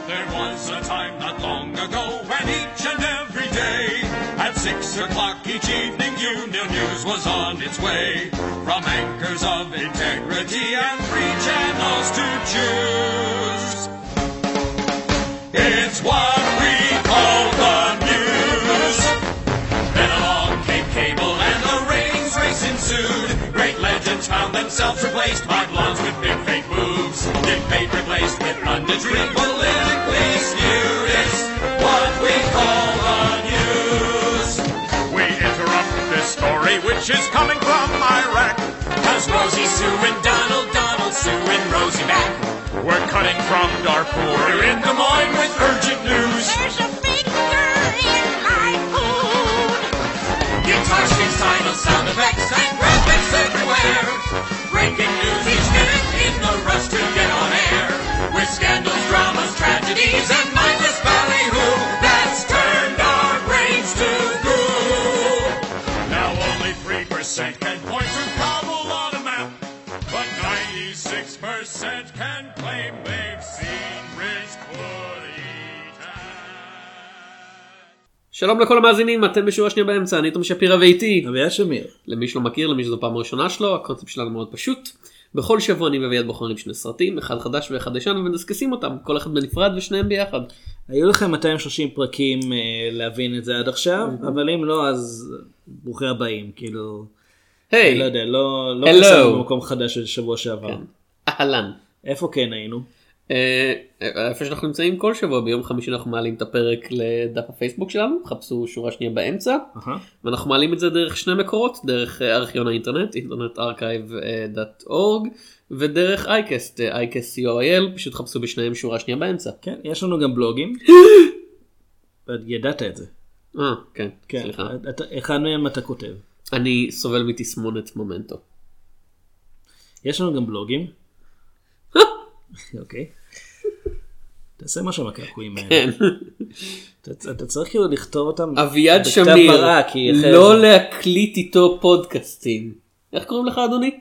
There was a time not long ago when each and every day at 6 o'clock each evening Union News was on its way. From anchors of integrity and free channels to choose. It's what we call the news. Then along came cable and the ratings race ensued. Great legends found themselves replaced by blondes with big fake boobs. Debate replaced with pundits politically skewed. It's what we call the news. We interrupt this story which is coming from Iraq. Cause Rosie Sue and Donald Sue and Rosie back. We're cutting from Darfur. We're in Des Moines with urgent news. There's a finger in my food. Guitar strings, titles, sound effects, and graphics everywhere. Breaking news each minute in the rush to get on air. With scandals, dramas, tragedies, and mindless ballyhoo. That's turned our brains to goo. Now only 3% can point to Kabul on a map. But 96% can claim they've seen Rich Kurita. שלום לכל המאזינים, אתם בשורה שנייה באמצע, אני תום שפירא ואיתי אביעד שמיר. למי שלא מכיר, למי שזו פעם הראשונה שלו, הקונספט שלנו מאוד פשוט. בכל שבוע אני ואביעד בוחרים שני סרטים, אחד חדש ואחד ישן, ומדסקסים אותם, כל אחד בנפרד ושניהם ביחד. היו לכם 230 פרקים להבין את זה עד עכשיו, אבל אם לא, אז ברוכים הבאים, כאילו... היי! לא יודע, לא פסענו במקום חדש של שבוע שעבר. אהלן. איפה כן היינו? איפה שאנחנו נמצאים כל שבוע, ביום חמישי אנחנו מעלים את הפרק לדף הפייסבוק שלנו, חפשו שורה שנייה באמצע, ואנחנו מעלים את זה דרך שני מקורות, דרך ארכיון האינטרנט, internetarchive.org, ודרך iCast, iCast.co.il, פשוט חפשו בשניהם שורה שנייה באמצע. כן, יש לנו גם בלוגים. ידעת את זה. כן, סליחה. אחד מהם אתה כותב. אני סובל מתסמונת מומנטו. יש לנו גם בלוגים. אוקיי. תעשה משהו מקעקועים האלה. כן. אתה צריך כאילו לכתוב אותם אביעד שמיר, לא להקליט איתו פודקאסטים. איך קוראים לך אדוני?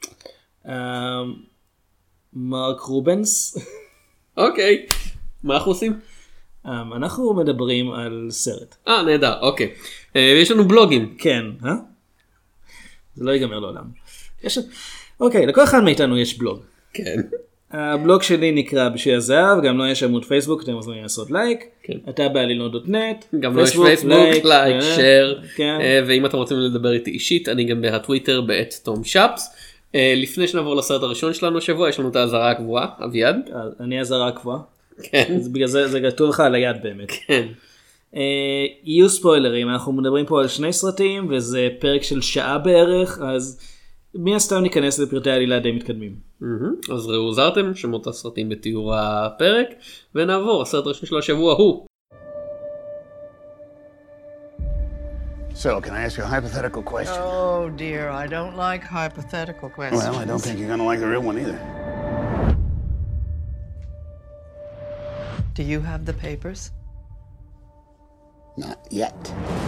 מרק רובנס. אוקיי. מה אנחנו עושים? אנחנו מדברים על סרט. נהדר, אוקיי. יש לנו בלוגים. כן, זה לא ייגמר לעולם. אוקיי, לכל אחד מאיתנו יש בלוג. כן. הבלוג שלי נקרא בשביל הזהב, גם לא יש עמוד פייסבוק, אתם מוזמנים לעשות לייק. אתה בעלילות.נט. גם לא יש פייסבוק, לייק, שייר. ואם אתם רוצים לדבר איתי אישית, אני גם בטוויטר @TomShaps. לפני שנעבור לסרט הראשון שלנו השבוע, יש לנו את האזהרה הקבועה, אביעד. אני האזהרה הקבועה. כן. אז בגלל זה כתוב לך על היד באמת. כן. יהיו ספוילרים, אנחנו מדברים פה על שני סרטים, וזה פרק של שעה בערך, אז מי הסתם ניכנס לפרטי העלילה די מתקדמים. אז ראו זרתם, שמות הסרטים בתיאור הפרק, ונעבור, הסרט הראשון של השבוע הוא. So, can I ask you a hypothetical question? Oh dear, I don't like hypothetical questions. Well, I don't think you're gonna like the real one either. Do you have the papers? Not yet.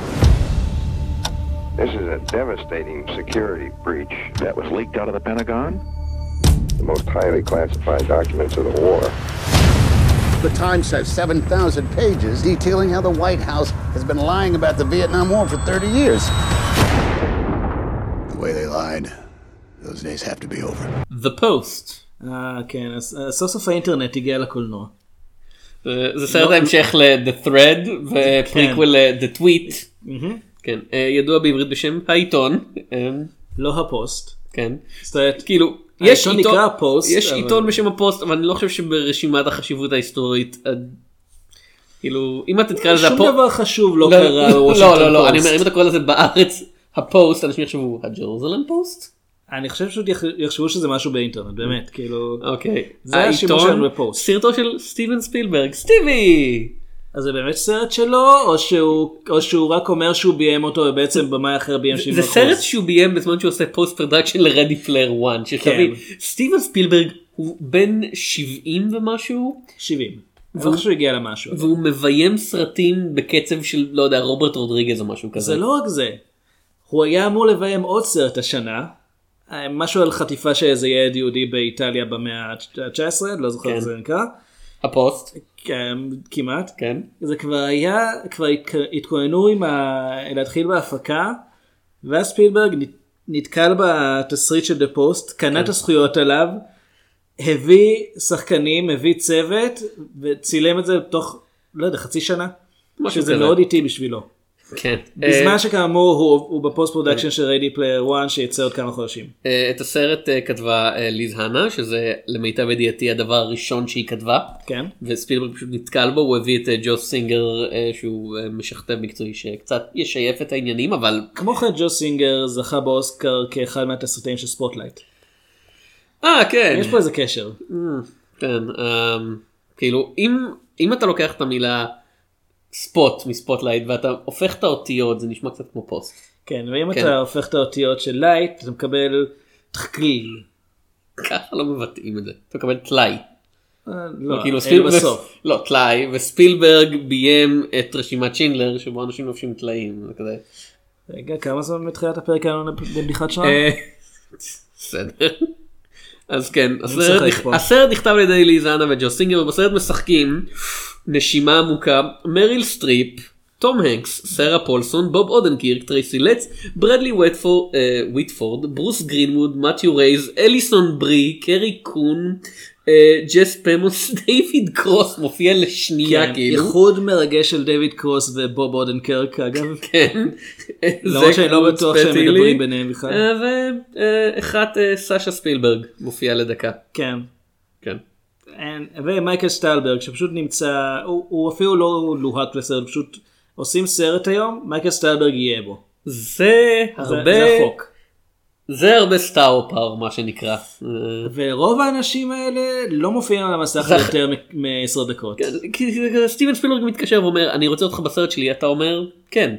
This is a devastating security breach that was leaked out of the Pentagon. The most highly classified documents of the war. The Times has 7,000 pages detailing how the White House has been lying about the Vietnam War for 30 years. The way they lied, those days have to be over. The Post. כן, אז סוף סוף האינטרנט הגיע לקולנוע. זה סרט ההמשך ל-The Thread ופריקוול ל-The Tweet. כן, ידוע בעברית בשם העיתון. לא הפוסט. כן. כאילו, יש נקרא פוסט. יש עיתון בשם הפוסט, אבל אני לא חושב שברשימת החשיבות ההיסטורית, כאילו, אם אתה תקרא לזה שום דבר חשוב לא קרה בוושינגטון פוסט. לא, אני אומר, אם אתה קורא לזה בארץ הפוסט, אנשים יחשבו, הג'רוזלם פוסט? אני חושב שיחשבו שזה משהו באינטרנט, באמת, כאילו. אוקיי. זה השימוש שלנו בפוסט. סרטו של סטיבן ספילברג, סטיבי! אז זה באמת סרט שלו, או שהוא רק אומר שהוא ביים אותו, ובעצם במאי אחר ביים 70%? זה סרט שהוא ביים בזמן שהוא עושה פוסט פרודקשן לרדי פלייר 1, שתבין, סטיבן ספילברג הוא בן 70 ומשהו? 70. אני חושב שהוא הגיע למשהו. והוא מביים סרטים בקצב של, לא יודע, רוברט רודריגז או משהו כזה. זה לא רק זה. הוא היה אמור לביים עוד סרט השנה, משהו על חטיפה שאיזה ילד יהודי באיטליה במאה ה-19, לא זוכר איך זה נקרא. הפוסט? כמעט. כן. זה כבר התכוננו להתחיל בהפקה, ואז ספילברג נתקל בתסריט של דה פוסט, קנה את הזכויות עליו, הביא שחקנים, הביא צוות, וצילם את זה תוך, לא יודע, חצי שנה, שזה מאוד איטי בשבילו. כן. בזמן שכאמור הוא בפוסט פרודקשן של ריידי פלייר 1 שיצא עוד כמה חודשים. את הסרט כתבה ליז הנה, שזה למיטב ידיעתי הדבר הראשון שהיא כתבה. כן. וספילברג פשוט נתקל בו, הוא הביא את ג'ו סינגר שהוא משכתב מקצועי שקצת ישייף את העניינים, אבל... כמו כן ג'ו סינגר זכה באוסקר כאחד מהתסריטאים של ספוטלייט. כן. יש פה איזה קשר. כן. כאילו אם אתה לוקח את המילה ספוט מספוטלייט ואתה הופך את האותיות, זה נשמע קצת כמו פוסט. כן, ואם אתה הופך את האותיות של לייט, אתה מקבל תחקליל. ככה לא מבטאים את זה. אתה מקבל תלאי. לא, בסוף. לא, תלאי, וספילברג ביים את רשימת שינדלר, שבו אנשים לובשים תלאים. רגע, כמה זמן מתחילת הפרק היה לנו בבדיחת שעה? בסדר. אז כן, הסרט נכתב על ידי ליז הנה וג'ו סינגר, ובסרט משחקים נשימה עמוקה, מריל סטריפ, תום הנקס, סרה פולסון, בוב אודנקירק, טרייסי לץ, ברדלי וויטפורד, ברוס גרינווד, מתיו רייז, אליסון ברי, קרי קון, ג'ס פמוס, דיוויד קרוס מופיע לשנייה כאילו. איחוד מרגש של דיוויד קרוס ובוב אודנקירק אגב. כן. למרות שאני לא בטוח שהם מדברים ביניהם בכלל. ואחת סאשה ספילברג מופיע לדקה. כן. כן. ומייקל סטלברג שפשוט נמצא, הוא אפילו לא לוהט לסרט, פשוט עושים סרט היום, מייקל סטלברג יהיה בו. זה החוק. זה הרבה סטאר פאר מה שנקרא. ורוב האנשים האלה לא מופיעים על המסך יותר מ10 דקות. כי סטיבן ספילברג מתקשר ואומר אני רוצה אותך בסרט שלי, אתה אומר כן.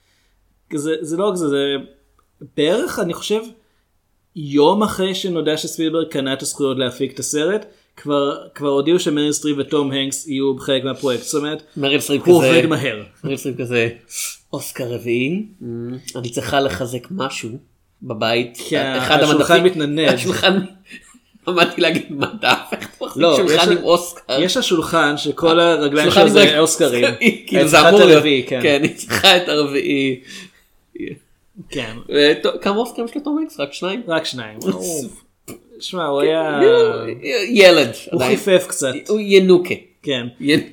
זה לא רק זה, זה בערך אני חושב יום אחרי שנודע שספילברג קנה את הזכויות להפיק את הסרט, כבר הודיעו שמריל סטריפ וטום הנקס יהיו בחלק מהפרויקט. זאת אומרת, הוא עובד מהר. מריל סטריפ כזה, אוסקר רביעי, אני צריכה לחזק משהו בבית. השולחן מתננד. השולחן, עמדתי להגיד מדף, שולחן עם אוסקר. יש השולחן שכל הרגליים שלו זה אוסקרים. כאילו זה אמור להיות, כן, היא צריכה את הרביעי. כן. כמה אוסקרים של טום הנקס? רק 2? רק 2. שמע, הוא היה... ילד. הוא חיפף קצת. הוא ינוקה. כן.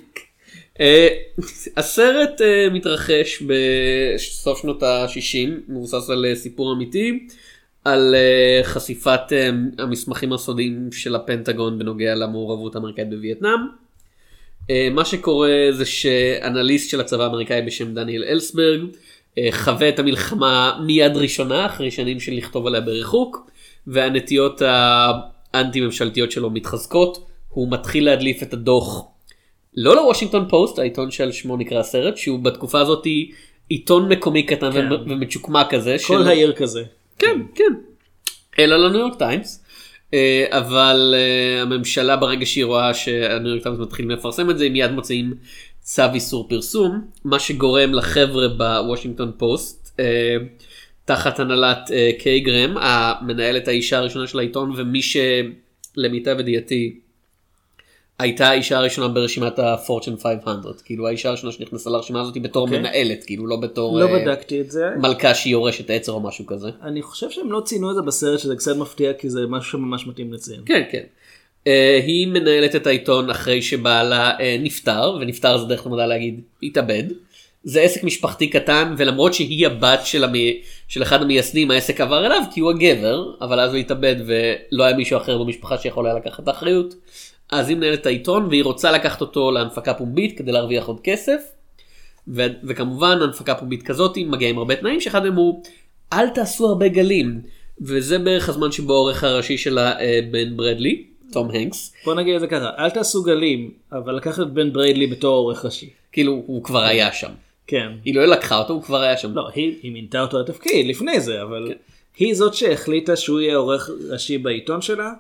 הסרט מתרחש בסוף שנות ה-60, מבוסס על סיפור אמיתי, על חשיפת המסמכים הסודיים של הפנטגון בנוגע למעורבות האמריקאית בווייטנאם. מה שקורה זה שאנליסט של הצבא האמריקאי בשם דניאל אלסברג, חווה את המלחמה מיד ראשונה, אחרי שנים של לכתוב עליה בריחוק, והנטיות האנטי ממשלתיות שלו מתחזקות. הוא מתחיל להדליף את הדוח לא לוושינגטון פוסט, העיתון של שמו נקרא הסרט, שהוא בתקופה הזאת עיתון מקומי קטן ומצ'וקמה כזה. כל העיר כזה. כן, כן. אלא לניו יורק טיימס. אבל הממשלה ברגע שהיא רואה שהניו יורק טיימס מתחיל לפרסם את זה, הם מיד מוצאים צו איסור פרסום, מה שגורם לחבר'ה בוושינגטון פוסט, תחת הנהלת קיי גרם, המנהלת האישה הראשונה של העיתון, ומי שלמיטב ידיעתי הייתה האישה הראשונה ברשימת הפורצ'ן 500, כאילו האישה הראשונה שנכנסה לרשימה הזאת בתור מנהלת, כאילו לא בתור לא בדקתי את זה. מלכה שהיא יורשת עצר או משהו כזה. אני חושב שהם לא ציינו את זה בסרט, שזה קצת מפתיע, כי זה משהו שממש מתאים לציין. כן, כן. היא מנהלת את העיתון אחרי שבעלה נפטר, ונפטר זה דרך למדע להגיד התאבד. זה עסק משפחתי קטן, ולמרות שהיא הבת של אחד המייסדים, העסק עבר אליו כי הוא הגבר, אבל אז הוא התאבד ולא היה מישהו אחר במשפחה שיכול היה לקחת את האחריות. אז היא מנהלת את העיתון והיא רוצה לקחת אותו להנפקה פומבית כדי להרוויח עוד כסף. וכמובן הנפקה פומבית כזאת מגיעה עם הרבה תנאים, שאחד מהם הוא אל תעשו הרבה גלים, וזה בערך הזמן שבו העורך הראשי שלה בן ברדלי, תום הנקס. בוא נגיד את זה ככה, אל תעשו גלים, אבל לקחת את בן ברדלי בתור עורך ראשי. כאילו הוא כבר היה שם. כן. היא לא לקחה אותו, הוא כבר היה שם. לא, היא מינתה אותו לתפקיד לפני זה, אבל כן. היא זאת שהחליטה שהוא יהיה עורך ראשי בעיתון שלה.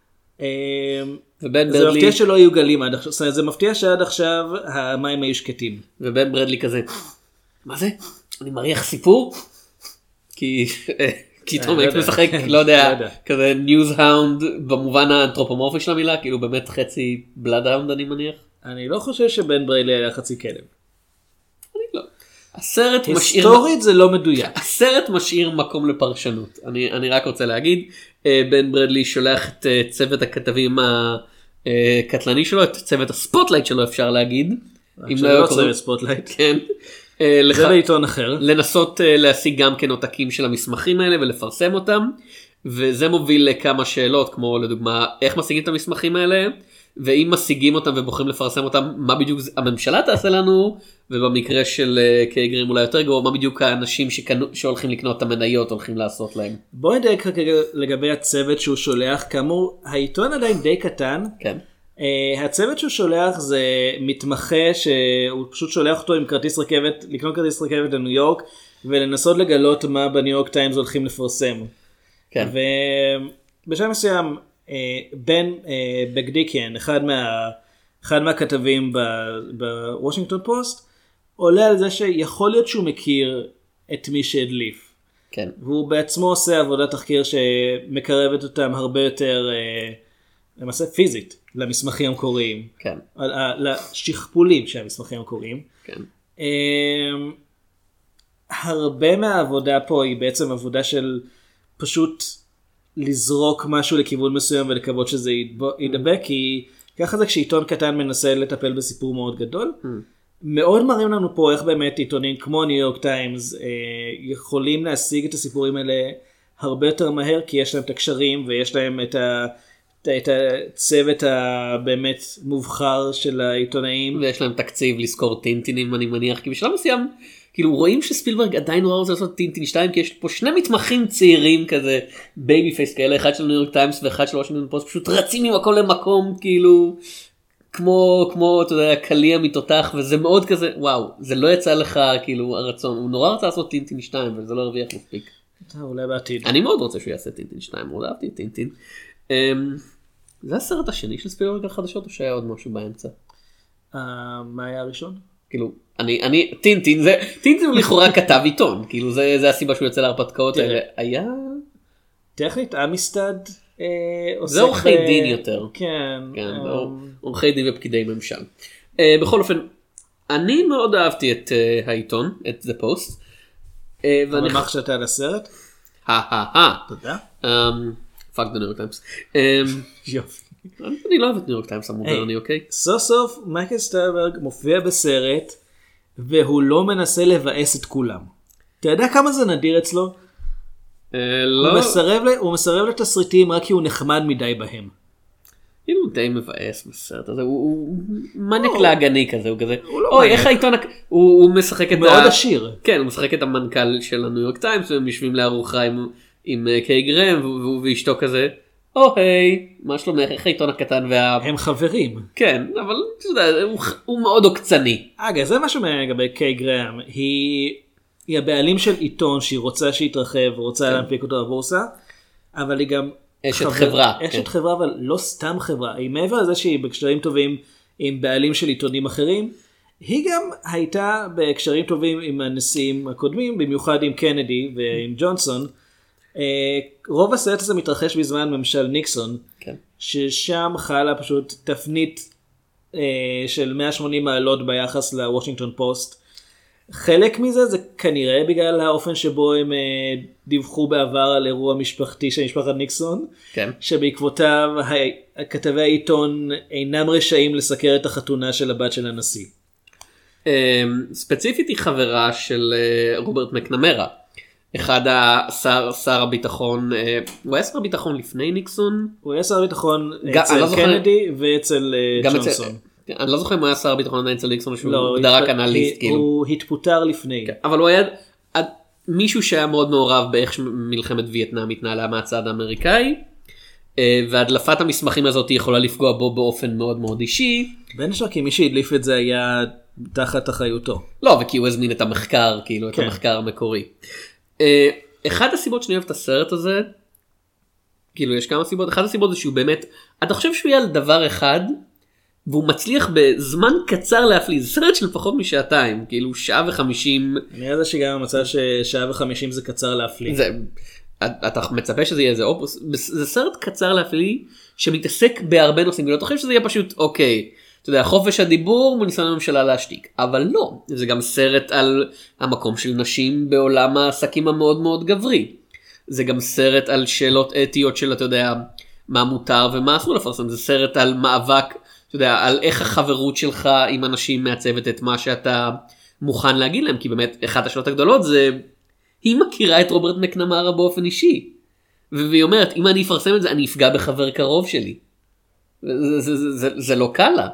זה מפתיע שלא יהיו גלים עד עכשיו, זה מפתיע שעד עכשיו המים היו שקטים. ובן ברדלי כזה, מה זה? אני מריח סיפור? כי תום הנקס משחק, לא יודע, כזה ניוז האונד במובן האנתרופומורפי של המילה, כאילו באמת חצי בלאד האונד אני מניח. אני לא חושב שבן בריילי היה חצי כלב. אני לא. הסרט משאיר... היסטורית זה לא מדויק. הסרט משאיר מקום לפרשנות. אני רק רוצה להגיד, בן ברדלי שולח את צוות הכתבים הקטלני שלו, את צוות הספוטלייט שלו אפשר להגיד. אם לא צוות ספוטלייט. כן. זה בעיתון אחר. לנסות להשיג גם כן עותקים של המסמכים האלה ולפרסם אותם. וזה מוביל לכמה שאלות, כמו לדוגמה, איך משיגים את המסמכים האלה, ואם משיגים אותם ובוחרים לפרסם אותם, מה בדיוק הממשלה תעשה לנו, ובמקרה של קייגרים אולי יותר גרוע, מה בדיוק האנשים שהולכים לקנות את המניות הולכים לעשות להם. בואי נדייק לגבי הצוות שהוא שולח, כאמור, העיתון עדיין די קטן. כן. הצוות שהוא שולח זה מתמחה שהוא פשוט שולח אותו עם כרטיס רכבת, לקנות כרטיס רכבת לניו יורק, ולנסות לגלות מה בניו יורק טיימס הולכים לפרסם. כן. ובשלב מסוים, בן בגדיקיאן, אחד מהכתבים בוושינגטון פוסט, עולה על זה שיכול להיות שהוא מכיר את מי שהדליף. כן. והוא בעצמו עושה עבודת תחקיר שמקרבת אותם הרבה יותר, למעשה פיזית, למסמכים המקוריים. כן. לשכפולים של המסמכים המקוריים. כן. הרבה מהעבודה פה היא בעצם עבודה של פשוט לזרוק משהו לכיוון מסוים ולקוות שזה ידבק, כי ככה זה כשעיתון קטן מנסה לטפל בסיפור מאוד גדול. מאוד מראים לנו פה איך באמת עיתונים כמו ניו יורק טיימס יכולים להשיג את הסיפורים האלה הרבה יותר מהר, כי יש להם את הקשרים ויש להם את הצוות הבאמת מובחר של העיתונאים. ויש להם תקציב לזכור טינטינים אני מניח, כי בשלב מסוים כאילו רואים שספילברג עדיין נורא רוצה לעשות טינטין 2, כי יש פה שני מתמחים צעירים כזה, בייבי פייס כאלה, אחד של ניו יורק טיימס ואחד של וושינגטון פוסט, פשוט רצים ממקום למקום, כאילו, כמו, אתה יודע, קליע מתותח, וזה מאוד כזה, וואו, זה לא יצא לך, כאילו, הרצון, הוא נורא רצה לעשות טינטין 2, אבל זה לא הרוויח מספיק. אולי בעתיד. אני מאוד רוצה שהוא יעשה טינטין 2, מאוד אהבתי את טינטין. זה הסרט השני של ספילברג החדשות, או שהיה עוד משהו באמצע? מה היה הראשון? כאילו, טינטין הוא לכאורה כתב עיתון, כאילו זה הסיבה שהוא יוצא להרפתקאות האלה, היה... טכנית, אמיסטד זה עורכי דין יותר. כן. עורכי דין ופקידי ממשל. בכל אופן, אני מאוד אהבתי את העיתון, את The Post. אבל מה חשבת על הסרט? תודה. פאק דה ניו יורק טיימס. יופי. אני לא אוהב את ניו יורק טיימס המודרני, אוקיי? סוף סוף מייקל סטלברג מופיע בסרט והוא לא מנסה לבאס את כולם. אתה יודע כמה זה נדיר אצלו? לא. הוא מסרב לתסריטים רק כי הוא נחמד מדי בהם. הוא די מבאס בסרט הזה, הוא מניאק להגני כזה, הוא כזה, אוי איך העיתון, הוא משחק את הוא מאוד עשיר. כן, הוא משחק את המנכ"ל של הניו יורק טיימס, והם יושבים לארוחה עם קיי גרם, והוא ואשתו כזה, היי, מה שלומך, איך העיתון הקטן הם חברים. כן, אבל הוא מאוד עוקצני. אגב, זה משהו לגבי קיי גרם, היא הבעלים של עיתון שהיא רוצה שיתרחב, רוצה להנפיק אותו בבורסה, אבל היא גם אשת חברה. אשת חברה, אבל לא סתם חברה. היא מעבר לזה שהיא בקשרים טובים עם בעלים של עיתונים אחרים, היא גם הייתה בקשרים טובים עם הנשיאים הקודמים, במיוחד עם קנדי ועם ג'ונסון. רוב הסרט הזה מתרחש בזמן ממשל ניקסון, ששם חלה פשוט תפנית של 180 מעלות ביחס לוושינגטון פוסט. חלק מזה זה כנראה בגלל האופן שבו הם דיווחו בעבר על אירוע משפחתי של משפחת ניקסון, שבעקבותיו כתבי העיתון אינם רשאים לסקר את החתונה של הבת של הנשיא. ספציפית היא חברה של רוברט מקנמרה, אחד שר הביטחון, הוא היה שר הביטחון לפני ניקסון? הוא היה שר הביטחון אצל קנדי ואצל ג'ונסון. אני לא זוכר אם הוא היה שר הביטחון עדיין אצל ניקסון, שהוא דרק אנליסט. הוא התפוטר לפני. אבל הוא היה מישהו שהיה מאוד מעורב באיך שמלחמת וייטנאם התנהלה מהצד האמריקאי, והדלפת המסמכים הזאת יכולה לפגוע בו באופן מאוד מאוד אישי. בין השאר כי מי שהדליף את זה היה תחת אחריותו. לא, וכי הוא הזמין את המחקר, כאילו את המחקר המקורי. אחד הסיבות שאני אוהב את הסרט הזה, כאילו יש כמה סיבות, אחד הסיבות זה שהוא באמת, אתה חושב שהוא יהיה על דבר אחד, והוא מצליח בזמן קצר להפליא, זה סרט של פחות משעתיים, כאילו 1:50. אני יודע שגם המצב ש1:50 זה קצר להפליא. אתה מצפה שזה יהיה איזה אופוס, זה סרט קצר להפליא, שמתעסק בהרבה נושאים, אתה חושב שזה יהיה פשוט אוקיי, אתה יודע, חופש הדיבור מניסיון הממשלה להשתיק, אבל לא, זה גם סרט על המקום של נשים בעולם העסקים המאוד מאוד גברי. זה גם סרט על שאלות אתיות של, אתה יודע, מה מותר ומה אסור לפרסם. זה סרט על מאבק, אתה יודע, על איך החברות שלך עם אנשים מעצבת את מה שאתה מוכן להגיד להם, כי באמת אחת השאלות הגדולות זה, היא מכירה את רוברט מקנמרה באופן אישי, והיא אומרת, אם אני אפרסם את זה, אני אפגע בחבר קרוב שלי. זה לא קל לה.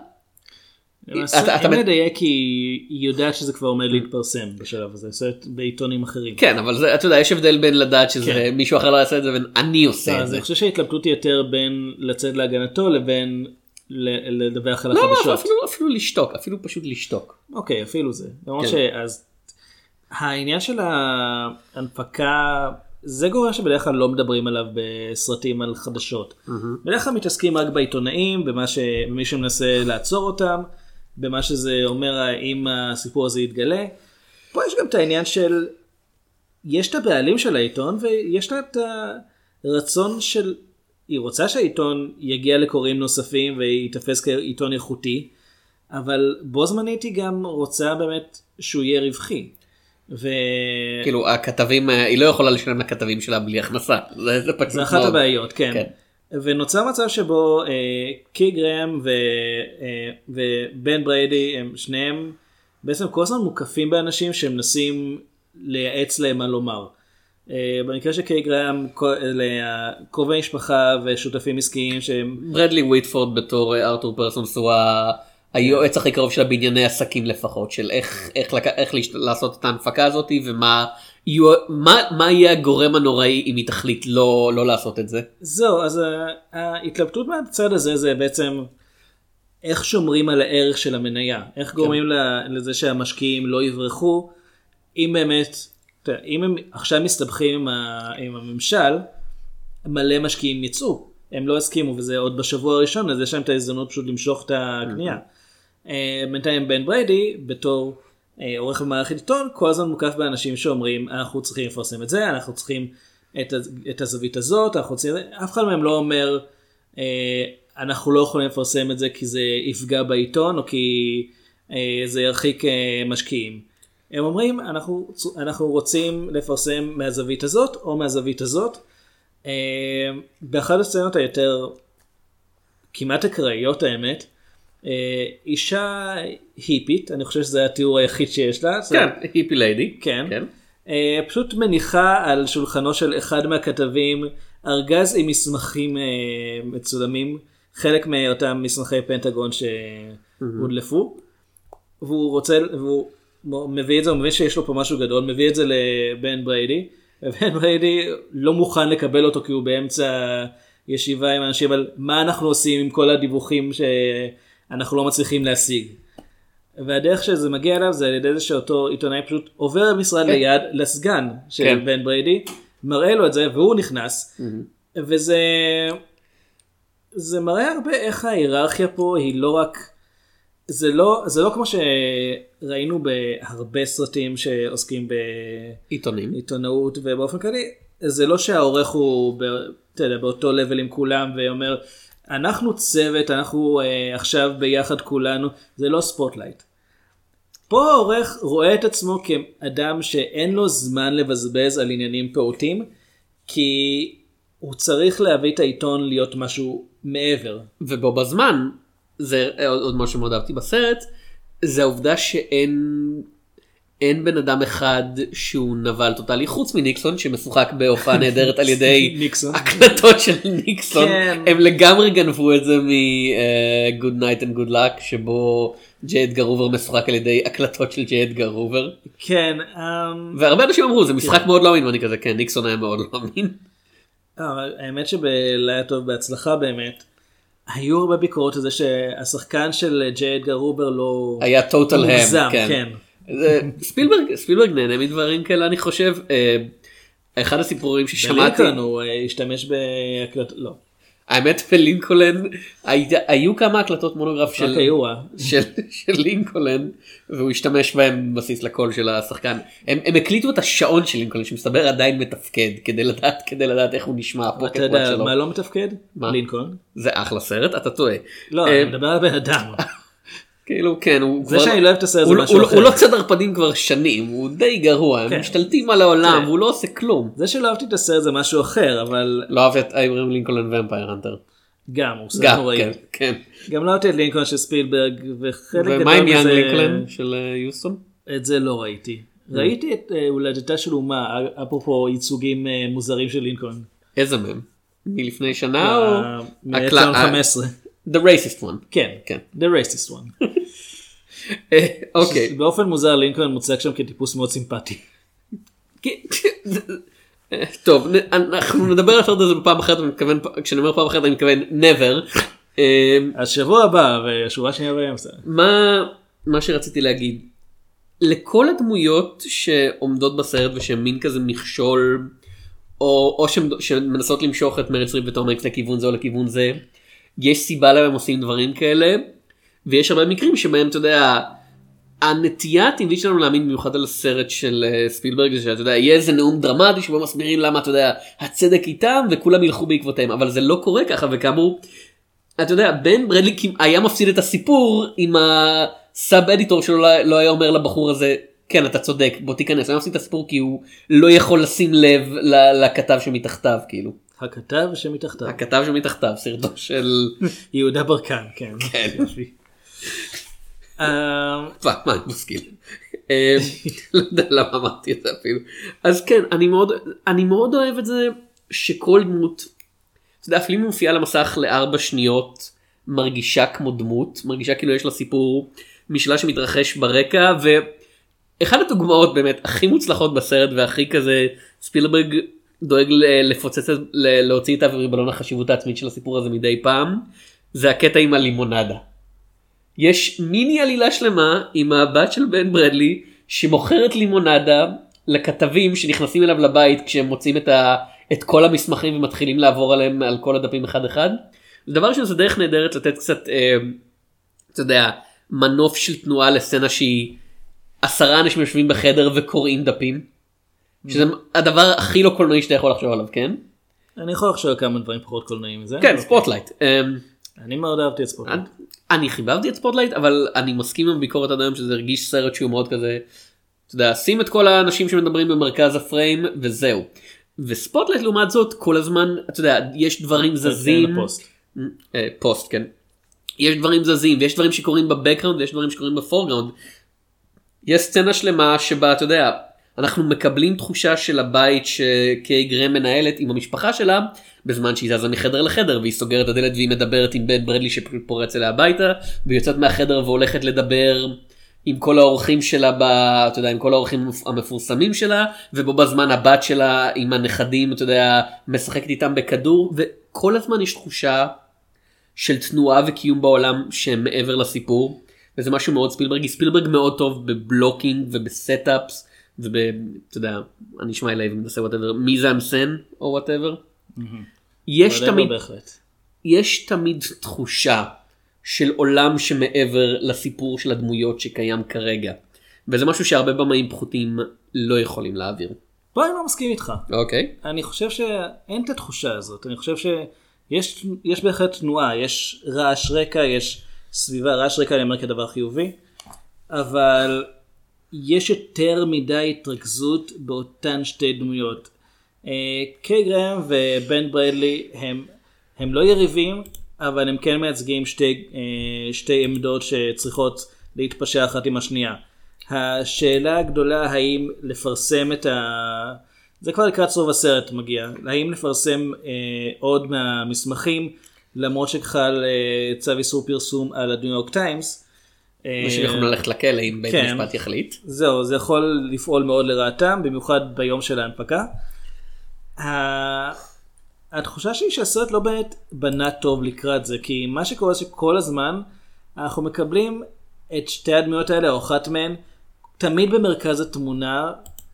אם נדייק, היא יודעת שזה כבר עומד להתפרסם בשלב הזה, סרט בעיתונים אחרים. כן, אבל אתה יודע, יש הבדל בין לדעת שזה מישהו אחר לא יעשה את זה, ובין אני עושה את זה. אני חושב שההתלבטות היא יותר בין לצאת להגנתו, לבין לדווח על החדשות. אפילו לשתוק, אפילו פשוט לשתוק. אוקיי, אפילו זה. למרות שאז, העניין של ההנפקה, זה גורם שבדרך כלל לא מדברים עליו בסרטים על חדשות. בדרך כלל מתעסקים רק בעיתונאים, במי שמנסה לעצור אותם, במה שזה אומר האם הסיפור הזה יתגלה. פה יש גם את העניין של, יש את הבעלים של העיתון, ויש לה את הרצון של, היא רוצה שהעיתון יגיע לקוראים נוספים, ויתפס כעיתון איכותי, אבל בו זמנית היא גם רוצה באמת שהוא יהיה רווחי. כאילו הכתבים, היא לא יכולה לשלם לכתבים שלה בלי הכנסה. זה אחת הבעיות, כן. ונוצר מצב שבו קי גרהם ובן בריידי, הם שניהם בעצם כל הזמן מוקפים באנשים שהם מנסים לייעץ להם מה לומר. במקרה של קי גרהם, קרובי משפחה ושותפים עסקיים שהם... ברדלי וויטפורד בתור ארתור פרסונס הוא היועץ הכי קרוב שלה בענייני עסקים לפחות, של איך לעשות את ההנפקה הזאת, ומה יהיה הגורם הנוראי אם היא תחליט לא לעשות את זה. זהו, אז ההתלבטות מהצד הזה זה בעצם איך שומרים על הערך של המניה, איך גורמים לזה שהמשקיעים לא יברחו, אם באמת, אם הם עכשיו מסתבכים עם הממשל, מלא משקיעים יצאו, הם לא הסכימו, וזה עוד בשבוע הראשון, אז יש להם את ההזדמנות פשוט למשוך את הקנייה. בינתיים בן בריידי, בתור עורך במערכת עיתון, כל הזמן מוקף באנשים שאומרים, אנחנו צריכים לפרסם את זה, אנחנו צריכים את הזווית הזאת, אף אחד מהם לא אומר, אנחנו לא יכולים לפרסם את זה כי זה יפגע בעיתון, או כי זה ירחיק משקיעים. הם אומרים, אנחנו רוצים לפרסם מהזווית הזאת, או מהזווית הזאת. באחד הסצנות היותר כמעט אקראיות האמת, אישה היפית, אני חושב שזה התיאור היחיד שיש לה. כן, היפי ליידי. כן. פשוט מניחה על שולחנו של אחד מהכתבים ארגז עם מסמכים מצולמים, חלק מאותם מסמכי פנטגון שהודלפו, והוא מביא את זה, הוא מבין שיש לו פה משהו גדול, מביא את זה לבן בריידי, ובן בריידי לא מוכן לקבל אותו כי הוא באמצע ישיבה עם אנשים על מה אנחנו עושים עם כל הדיווחים שאנחנו לא מצליחים להשיג. והדרך שזה מגיע אליו זה על ידי זה שאותו עיתונאי פשוט עובר משרד ליד לסגן של בן בריידי, מראה לו את זה והוא נכנס, וזה מראה הרבה איך ההיררכיה פה היא לא רק, זה לא כמו שראינו בהרבה סרטים שעוסקים בעיתונאות ובאופן כללי, זה לא שהעורך הוא באותו לבל עם כולם ואומר אנחנו צוות, אנחנו עכשיו ביחד כולנו, זה לא ספוטלייט. פה העורך רואה את עצמו כאדם שאין לו זמן לבזבז על עניינים פעוטים, כי הוא צריך להביא את העיתון להיות משהו מעבר. ובו בזמן, זה עוד משהו מאוד אהבתי בסרט, זה העובדה שאין בן אדם אחד שהוא נבל טוטלי, חוץ מניקסון שמשוחק בהופעה נהדרת על ידי הקלטות של ניקסון. הם לגמרי גנבו את זה מ-Good Night and Good Luck, שבו ג'יי אדגר הובר משוחק על ידי הקלטות של ג'יי אדגר הובר. כן. והרבה אנשים אמרו, זה משחק מאוד לא אמין, ואני כזה, כן, ניקסון היה מאוד לא אמין. האמת שבלילה טוב בהצלחה באמת, היו הרבה ביקורות על זה שהשחקן של ג'יי אדגר הובר לא... היה טוטל הם, כן. ספילברג נהנה מדברים כאלה, אני חושב. אחד הסיפורים ששמעתי, בלינקולן הוא השתמש בהקלטות, לא. האמת בלינקולן היו כמה הקלטות מונוגרף של לינקולן, והוא השתמש בהם בסיס לקול של השחקן. הם הקליטו את השעון של לינקולן שמסתבר עדיין מתפקד, כדי לדעת איך הוא נשמע. אתה יודע מה לא מתפקד? לינקולן. זה אחלה סרט, אתה טועה. לא, אני מדבר על בן אדם. כאילו כן, זה שאני לא אוהב את הסרט זה משהו אחר. הוא לא צד ערפדים כבר שנים, הוא די גרוע, הם משתלטים על העולם והוא לא עושה כלום. זה שלא אהבתי את הסרט זה משהו אחר, אבל... לא אהב את אברהם לינקולן ואמפייר הנטר. גם, הוא סרט נוראי. כן. גם לא אהבתי את לינקולן של ספילברג, וחלק גדול ומה עם יאנג לינקולן של יוסטון? את זה לא ראיתי. ראיתי את הולדתה של אומה, אפרופו ייצוגים מוזרים של לינקולן. איזה מהם? מלפני שנה או? מ-1915. The racist one. כן, the racist one. אוקיי. באופן מוזר לינקולן מוצג שם כטיפוס מאוד סימפטי. טוב, אנחנו נדבר על הסרט הזה בפעם אחרת, כשאני אומר פעם אחרת אני מתכוון never. השבוע הבא והשורה שנייה באמצע. מה שרציתי להגיד, לכל הדמויות שעומדות בסרט ושהן מין כזה מכשול, או שמנסות למשוך את מריל סטריפ ותום הנקס לכיוון זה או לכיוון זה, יש סיבה להם עושים דברים כאלה, ויש הרבה מקרים שבהם, אתה יודע, הנטייה הטבעית שלנו להאמין במיוחד על הסרט של ספילברג, שאתה יודע, יהיה איזה נאום דרמטי שבו מסבירים למה, אתה יודע, הצדק איתם וכולם ילכו בעקבותיהם, אבל זה לא קורה ככה, וכאמור, אתה יודע, בן ברדלי היה מפסיד את הסיפור אם הסאב אדיטור שלו לא היה אומר לבחור הזה, כן, אתה צודק, בוא תיכנס, הוא מפסיד את הסיפור כי הוא לא יכול לשים לב לכתב שמתחתיו, כאילו. הכתב שמתחתיו. הכתב שמתחתיו, סרטו של... יהודה ברקן, כן. כן. מה, אני מסכים. לא יודע למה אמרתי את זה אפילו. אז כן, אני מאוד אוהב את זה שכל דמות, אתה יודע, אפילו מופיעה למסך ל4 שניות, מרגישה כמו דמות, מרגישה כאילו יש לה סיפור משלה שמתרחש ברקע, ואחד הדוגמאות באמת הכי מוצלחות בסרט והכי כזה, ספילברג דואג לפוצץ, להוציא את האוויר בלון החשיבות העצמית של הסיפור הזה מדי פעם, זה הקטע עם הלימונדה. יש מיני עלילה שלמה עם הבת של בן ברדלי שמוכרת לימונדה לכתבים שנכנסים אליו לבית כשהם מוצאים את כל המסמכים ומתחילים לעבור עליהם על כל הדפים אחד אחד. זה דבר שזה דרך נהדרת לתת קצת, אתה יודע, מנוף של תנועה לסצנה שהיא 10 אנשים יושבים בחדר וקוראים דפים. שזה הדבר הכי לא קולנועי שאתה יכול לחשוב עליו, כן? אני יכול לחשוב על כמה דברים פחות קולנועיים מזה. כן, ספוטלייט. אני מאוד אהבתי את ספוטלייט. אני חיבבתי את ספוטלייט, אבל אני מסכים עם ביקורת עד היום שזה הרגיש סרט שהוא מאוד כזה, אתה יודע, שים את כל האנשים שמדברים במרכז הפריים וזהו. וספוטלייט לעומת זאת כל הזמן, אתה יודע, יש דברים זזים. פוסט, כן. יש דברים זזים ויש דברים שקורים בבקראונד ויש דברים שקורים בפורגראונד. יש סצנה שלמה שבה, אתה יודע, אנחנו מקבלים תחושה של הבית שקיי גרם מנהלת עם המשפחה שלה, בזמן שהיא זזה מחדר לחדר, והיא סוגרת את הדלת והיא מדברת עם בן ברדלי שפורץ אליה הביתה, והיא יוצאת מהחדר והולכת לדבר עם כל האורחים שלה, אתה יודע, עם כל האורחים המפורסמים שלה, ובו בזמן הבת שלה עם הנכדים, אתה יודע, משחקת איתם בכדור, וכל הזמן יש תחושה של תנועה וקיום בעולם שהם מעבר לסיפור, וזה משהו מאוד ספילברג. ספילברג מאוד טוב בבלוקינג ובסטאפס, אתה יודע, אני אשמע אליי ומנסה whatever, מיזם סן או whatever. יש תמיד תחושה של עולם שמעבר לסיפור של הדמויות שקיים כרגע. וזה משהו שהרבה במאים פחותים לא יכולים להעביר. פה אני לא מסכים איתך. אוקיי. אני חושב שאין את התחושה הזאת. אני חושב שיש בהחלט תנועה, יש רעש רקע, יש סביבה, רעש רקע אני אומר כדבר חיובי. אבל יש יותר מדי התרכזות באותן שתי דמויות. קיי גרם ובן ברדלי הם לא יריבים, אבל הם כן מייצגים שתי עמדות שצריכות להתפשע אחת עם השנייה. השאלה הגדולה האם לפרסם זה כבר לקראת סוף הסרט מגיע, האם לפרסם עוד מהמסמכים, למרות שחל צו איסור פרסום על הניו יורק טיימס, שיכולים ללכת לכלא אם בית המשפט יחליט. זהו, זה יכול לפעול מאוד לרעתם, במיוחד ביום של ההנפקה. התחושה שלי שהסרט לא באמת בנה טוב לקראת זה, כי מה שקורה זה שכל הזמן אנחנו מקבלים את שתי הדמויות האלה, או אחת מהן, תמיד במרכז התמונה,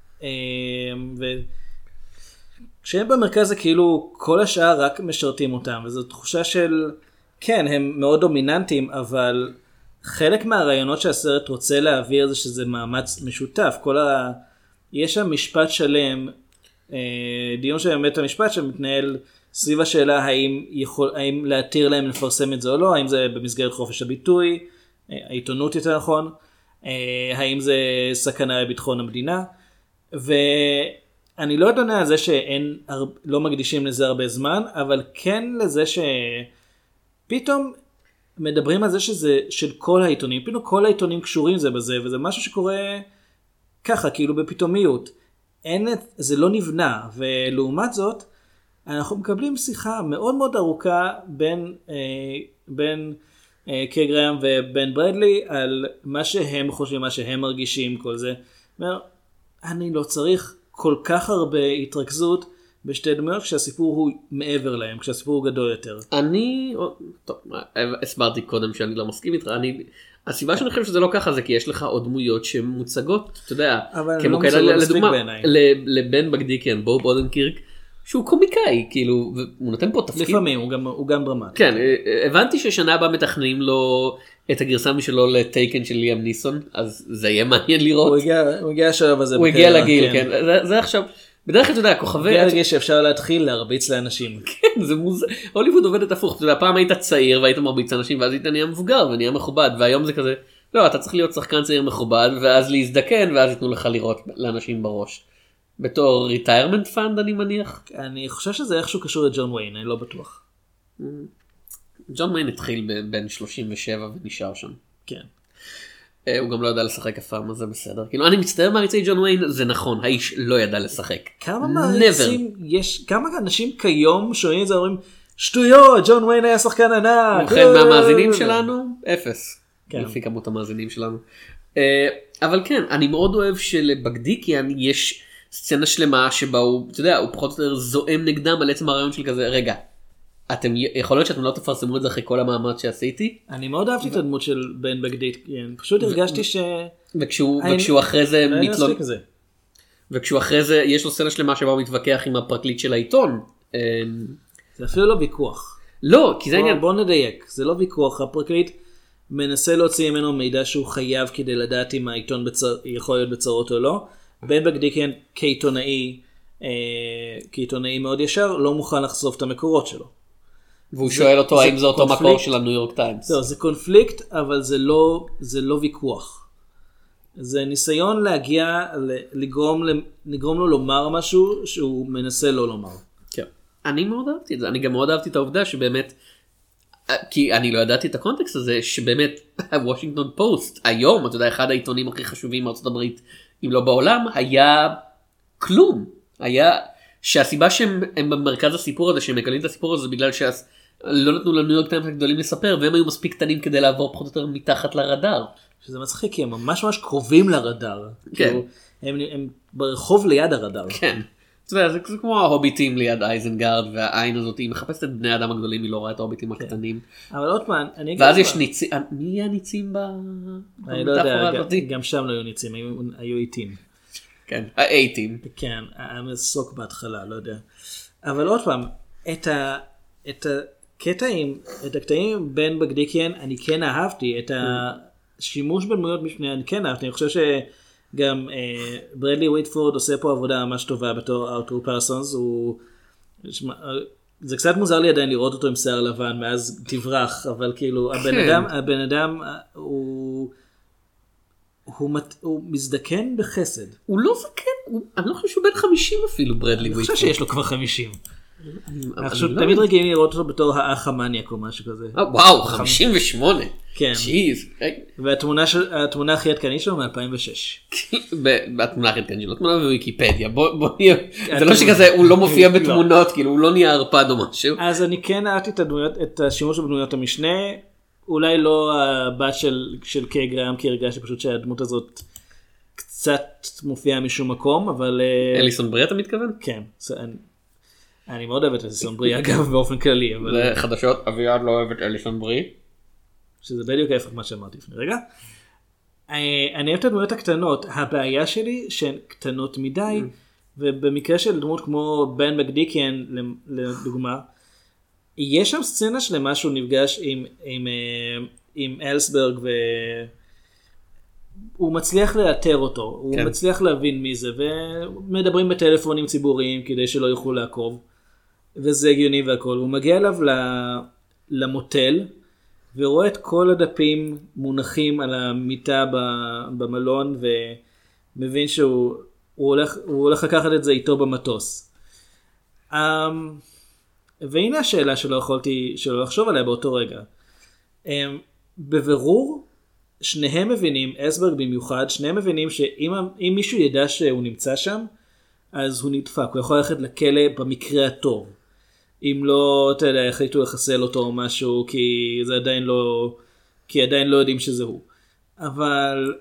וכשהם במרכז זה כאילו כל השאר רק משרתים אותם, וזו תחושה של, כן, הם מאוד דומיננטיים, אבל חלק מהרעיונות שהסרט רוצה להעביר זה שזה מאמץ משותף. יש שם משפט שלם, דיון של בית המשפט שמתנהל סביב השאלה האם להתיר להם לפרסם את זה או לא, האם זה במסגרת חופש הביטוי, העיתונות יותר נכון, האם זה סכנה לביטחון המדינה, ואני לא יודע על זה לא מקדישים לזה הרבה זמן, אבל כן לזה שפתאום מדברים על זה שזה של כל העיתונים, פתאום כל העיתונים קשורים זה בזה, וזה משהו שקורה ככה, כאילו בפתאומיות. זה לא נבנה, ולעומת זאת, אנחנו מקבלים שיחה מאוד מאוד ארוכה בין קיי גראם ובן ברדלי, על מה שהם חושבים, מה שהם מרגישים, כל זה. אני לא צריך כל כך הרבה התרכזות בשתי דמויות כשהסיפור הוא מעבר להם, כשהסיפור הוא גדול יותר. טוב, הסברתי קודם שאני לא מסכים איתך, הסיבה שאני חושב שזה לא ככה זה כי יש לך עוד דמויות שמוצגות, אתה יודע, כמו כאלה לדוגמה, לבן בגדיקיאן, בוב אודנקירק, שהוא קומיקאי, כאילו, הוא נותן פה תפקיד. לפעמים, הוא גם דרמטי. כן, הבנתי ששנה הבאה מתכננים לו את הגרסה משלו לטייקן של ליאם ניסון, אז זה יהיה מעניין לראות. הוא הגיע השלב הזה. הוא הגיע לגיל, כן. זה עכשיו, בדרך כלל אתה יודע, כוכבי... הגיע לגיל שאפשר להתחיל להרביץ לאנשים. כן, זה מוזר. הוליווד עובדת הפוך, אתה יודע, פעם היית צעיר והיית מרביץ לאנשים, ואז היית נהיה מבוגר ונהיה מכובד, והיום זה כזה, לא, אתה צריך להיות שחקן צעיר מכובד, ואז להזדקן, ואז ייתנו לך לירות לאנשים בראש. בתור ריטיירמנט פאנד אני מניח. אני חושב שזה איכשהו קשור לג'ון ויין, אני לא בטוח. ג'ון ויין התחיל בין 37 ונשאר שם. כן. הוא גם לא ידע לשחק אף פעם, אז זה בסדר. כאילו אני מצטער מעריצי ג'ון ויין, זה נכון, האיש לא ידע לשחק. כמה מעריצים יש, כמה אנשים כיום שומעים את זה אומרים, שטויות, ג'ון ויין היה שחקן ענק. ובכן מהמאזינים שלנו, 0. לפי כמות המאזינים שלנו. אבל כן, אני מאוד אוהב שלבגדיקיאן יש סצנה שלמה שבה הוא, אתה יודע, הוא פחות או יותר זועם נגדם על עצם הרעיון של כזה, רגע, יכול להיות שאתם לא תפרסמו את זה אחרי כל המאמץ שעשיתי? אני מאוד אהבתי את הדמות של בן בגדיקיאן, פשוט הרגשתי וכשהוא אחרי זה וכשהוא אחרי זה, יש לו סצנה שלמה שבה הוא מתווכח עם הפרקליט של העיתון. זה אפילו לא ויכוח. לא, כי זה עניין. בוא נדייק, זה לא ויכוח, הפרקליט מנסה להוציא ממנו מידע שהוא חייב כדי לדעת אם העיתון יכול להיות בצרות או לא. בן בגדיקיאן כעיתונאי מאוד ישר לא מוכן לחשוף את המקורות שלו. והוא שואל אותו האם זה אותו מקור של הניו יורק טיימס. זה קונפליקט, אבל זה לא ויכוח. זה ניסיון להגיע, לגרום לו לומר משהו שהוא מנסה לא לומר. כן. אני מאוד אהבתי את זה. אני גם מאוד אהבתי את העובדה שבאמת, כי אני לא ידעתי את הקונטקסט הזה, שבאמת וושינגטון פוסט, היום, אתה יודע, אחד העיתונים הכי חשובים מארצות הברית, אם לא בעולם, היה כלום. היה שהסיבה שהם במרכז הסיפור הזה, שהם מקלים את הסיפור הזה, בגלל שלא נתנו לניו יורק טיימס הגדולים לספר, והם היו מספיק קטנים כדי לעבור פחות או יותר מתחת לרדאר. שזה מצחיק, כי הם ממש ממש קרובים לרדאר. כן. הם ברחוב ליד הרדאר. כן. זה כמו ההוביטים ליד אייזנגארד, והעין הזאת, היא מחפשת את בני האדם הגדולים, היא לא רואה את ההוביטים הקטנים. אבל עוד פעם, ואז יש ניצים, מי יהיה ניצים אני לא יודע, גם שם לא היו ניצים, היו איטים. כן, האייטים. כן, היה מסוק בהתחלה, לא יודע. אבל עוד פעם, את הקטעים בין בגדיקיאן, אני כן אהבתי, את השימוש בדמויות משני, אני כן אהבתי, אני חושב שגם ברדלי וויטפורד עושה פה עבודה ממש טובה בתור ארתור פרסונס, זה קצת מוזר לי עדיין לראות אותו עם שיער לבן, מאז תברח, אבל כאילו, הבן אדם הוא מזדקן בחסד. הוא לא זקן, אני לא חושב שהוא בן 50 אפילו, ברדלי וויטפורד. אני חושב שיש לו כבר 50. אנחנו תמיד רגילים לראות אותו בתור האח המניאק או משהו כזה. וואו, 58. כן. ג'יז. והתמונה הכי עדכנית שלו מ-2006. התמונה הכי עדכנית שלו, תמונה בוויקיפדיה. זה לא שכזה, הוא לא מופיע בתמונות, כאילו הוא לא נהיה ערפד או משהו. אז אני כן אהבתי את השימוש בדמויות המשנה. אולי לא הבת של קיי גראם, כי הרגשתי פשוט שהדמות הזאת קצת מופיעה משום מקום, אבל... אליסון ברי אתה מתכוון? כן. אני מאוד אוהב את אליסון ברי, אגב, באופן כללי. זה חדשות, אביעד לא אוהב את אליסון ברי. שזה בדיוק ההפך מה שאמרתי לפני רגע. אני אוהב את הדמויות הקטנות. הבעיה שלי שהן קטנות מדי, ובמקרה של דמות כמו בן בגדיקיאן, לדוגמה, יש שם סצנה שלמה שהוא נפגש עם אלסברג, והוא מצליח לאתר אותו, הוא מצליח להבין מי זה, ומדברים בטלפונים ציבוריים כדי שלא יוכלו לעקוב, וזה הגיוני והכל. הוא מגיע אליו למוטל, ורואה את כל הדפים מונחים על המיטה במלון, ומבין שהוא הולך לקחת את זה איתו במטוס. והנה השאלה שלא יכולתי שלא לחשוב עליה באותו רגע. בבירור, שניהם מבינים, אסברג במיוחד, שניהם מבינים שאם מישהו ידע שהוא נמצא שם, אז הוא נדפק, הוא יכול ללכת לכלא במקרה הטוב. אם לא, אתה יודע, החליטו לחסל אותו או משהו, כי עדיין לא יודעים שזה הוא. אבל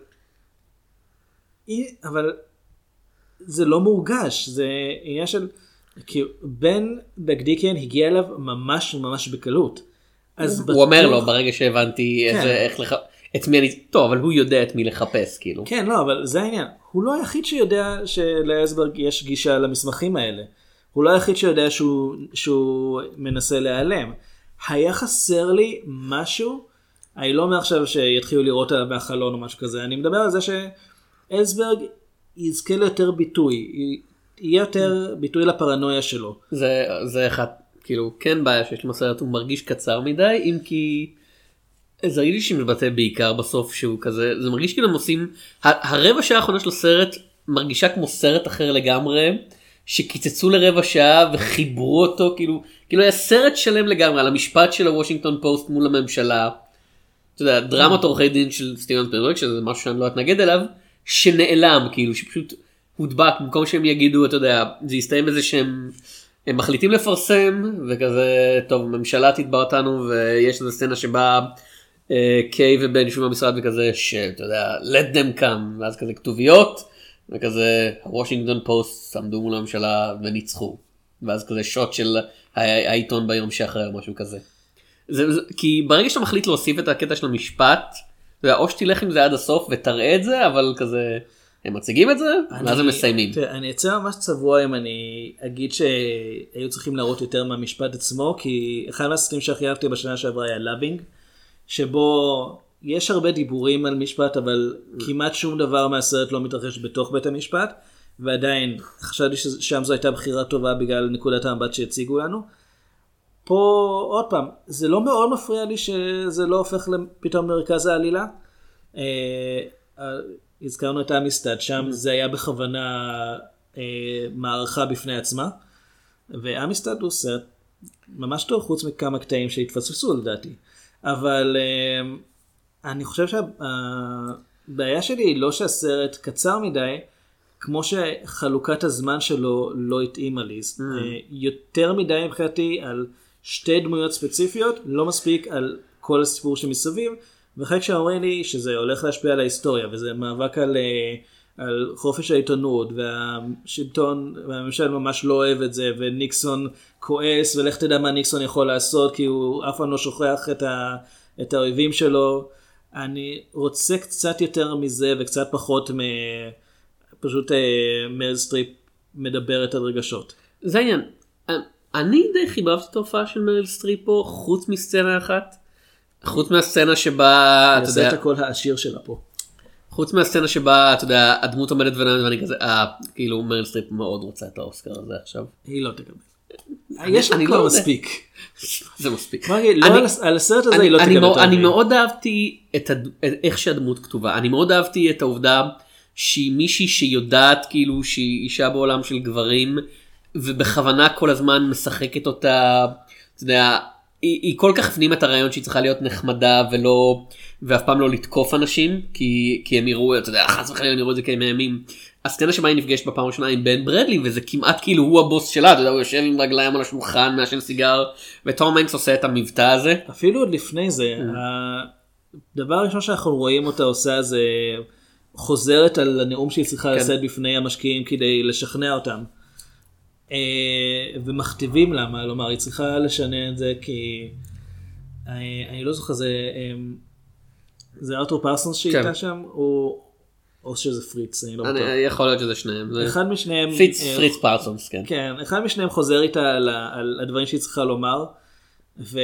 זה לא מורגש, זה עניין של, כי בן בגדיקן הגיע אליו ממש ממש בקלות. הוא אומר לו ברגע שהבנתי את מי אני, טוב, אבל הוא יודע את מי לחפש, כאילו. כן, לא, אבל זה העניין. הוא לא היחיד שיודע שלאסברג יש גישה למסמכים האלה. הוא לא היחיד שיודע שהוא מנסה להיעלם. היה חסר לי משהו, אני לא אומר עכשיו שיתחילו לראות עליו מהחלון או משהו כזה, אני מדבר על זה שאסברג יזכה ליותר ביטוי, יהיה יותר ביטוי לפרנויה שלו. זה אחד, כאילו, כן בעיה שיש לו סרט, הוא מרגיש קצר מדי, אם כי זה רגיל שמתבטא בעיקר בסוף שהוא כזה, זה מרגיש כאילו הם עושים, הרבע שעה האחרונה של הסרט מרגישה כמו סרט אחר לגמרי, שקיצצו לרבע שעה וחיברו אותו, כאילו היה סרט שלם לגמרי על המשפט של הוושינגטון פוסט מול הממשלה, אתה יודע, דרמת עורכי דין של סטיבן ספילברג, שזה משהו שאני לא אתנגד אליו, שנעלם, כאילו, שפשוט הודבק, במקום שהם יגידו, אתה יודע, זה יסתיים בזה שהם מחליטים לפרסם, וכזה, טוב, הממשלה תתבע אותנו, ויש איזו סצנה שבה קיי ובן יושבים במשרד וכזה, שאתה יודע, let them come, ואז כזה כתוביות, וכזה, הוושינגטון פוסט עמדו מול הממשלה וניצחו, ואז כזה שוט של העיתון ביום שאחרי או משהו כזה. כי ברגע שאתה מחליט להוסיף את הקטע של המשפט, או שתלך עם זה עד הסוף ותראה את זה, אבל כזה, הם מציגים את זה, ואז הם מסיימים. אני אצא ממש צבוע אם אני אגיד שהיו צריכים להראות יותר מהמשפט עצמו, כי אחד מהסרטים שהכי אהבתי בשנה שעברה היה לאבינג, שבו יש הרבה דיבורים על משפט, אבל כמעט שום דבר מהסרט לא מתרחש בתוך בית המשפט, ועדיין חשבתי ששם זו הייתה בחירה טובה בגלל נקודת המבט שהציגו לנו. פה עוד פעם, זה לא מאוד מפריע לי שזה לא הופך פתאום מרכז העלילה. הזכרנו את אמיסטד, שם זה היה בכוונה מערכה בפני עצמה, ואמיסטד הוא סרט ממש טוב חוץ מכמה קטעים שהתפספסו לדעתי. אבל אני חושב שהבעיה שלי היא לא שהסרט קצר מדי, כמו שחלוקת הזמן שלו לא התאימה לי. יותר מדי מבחינתי על שתי דמויות ספציפיות, לא מספיק על כל הסיפור שמסביב, ואחרי כשאומרים לי שזה הולך להשפיע על ההיסטוריה, וזה מאבק על חופש העיתונות, והשלטון והממשל ממש לא אוהב את זה, וניקסון כועס, ולך תדע מה ניקסון יכול לעשות, כי הוא אף פעם לא שוכח את האויבים שלו. אני רוצה קצת יותר מזה, וקצת פחות פשוט מריל סטריפ מדברת על רגשות. זה העניין. אני די חיבבתי את ההופעה של מריל סטריפ פה, חוץ מסצנה אחת. חוץ מהסצנה שבה, אתה יודע, את הכל העשיר שלה פה. חוץ מהסצנה שבה, אתה יודע, הדמות עומדת ואני כזה, כאילו מריל סטריפ מאוד רוצה את האוסקר הזה עכשיו. היא לא תקבל. יש לה כבר מספיק. זה מספיק. על הסרט הזה היא לא תקבל יותר. אני מאוד אהבתי איך שהדמות כתובה. אני מאוד אהבתי את העובדה שהיא מישהי שיודעת כאילו שהיא אישה בעולם של גברים, ובכוונה כל הזמן משחקת אותה, אתה יודע, היא כל כך הפנים את הרעיון שהיא צריכה להיות נחמדה ואף פעם לא לתקוף אנשים, כי הם יראו, אתה יודע, חס וחלילה הם יראו את זה כמאיימים. הסצנה שבה היא נפגשת בפעם הראשונה עם בן ברדלי, וזה כמעט כאילו הוא הבוס שלה, אתה יודע, הוא יושב עם רגליים על השולחן, מעשן סיגר, וטום הנקס עושה את המבטא הזה. אפילו עוד לפני זה, הדבר הראשון שאנחנו רואים אותה עושה זה חוזרת על הנאום שהיא צריכה לשאת בפני המשקיעים כדי לשכנע אותם. ומכתיבים לה מה לומר, היא צריכה לשנה את זה, כי אני לא זוכר, זה ארתור פרסונס שהייתה שם, או שזה פריץ, אני לא בטוח. יכול להיות שזה שניהם. אחד משניהם, פריץ פרסונס, כן. כן, אחד משניהם חוזר איתה על הדברים שהיא צריכה לומר, וזה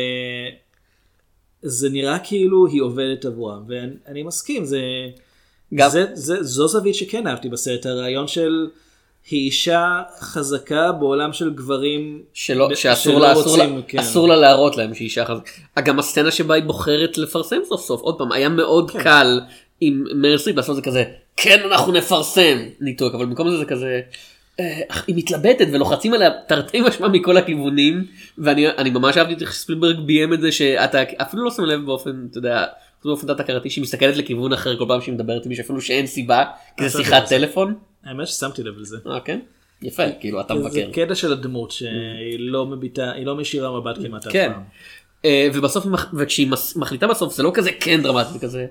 נראה כאילו היא עובדת עבורה, ואני מסכים, זו זווית שכן אהבתי בסרט, הרעיון של היא אישה חזקה בעולם של גברים שאסור לה, אסור לה להראות להם שהיא אישה חזקה. גם הסצנה שבה היא בוחרת לפרסם סוף סוף, עוד פעם, היה מאוד קל עם מריל סטריפ לעשות זה כזה, כן אנחנו נפרסם ניתוק, אבל במקום זה כזה, היא מתלבטת ולוחצים עליה תרתי משמע מכל הכיוונים, ואני ממש אהבתי את ספילברג ביים את זה, שאתה אפילו לא שם לב באופן, אתה יודע, באופן דעת-הכרתי, שהיא מסתכלת לכיוון אחר כל פעם שהיא מדברת עם מישהו, אפילו שאין סיבה, כי זה שיחת טלפון. האמת ששמתי לב לזה. כן? יפה, כאילו אתה מבקר. זה קטע של הדמות שהיא לא מביטה, היא לא משאירה מבט כמעט אף כן. פעם. ובסוף, וכשהיא מחליטה בסוף, זה לא כזה כן דרמטי, זה כזה,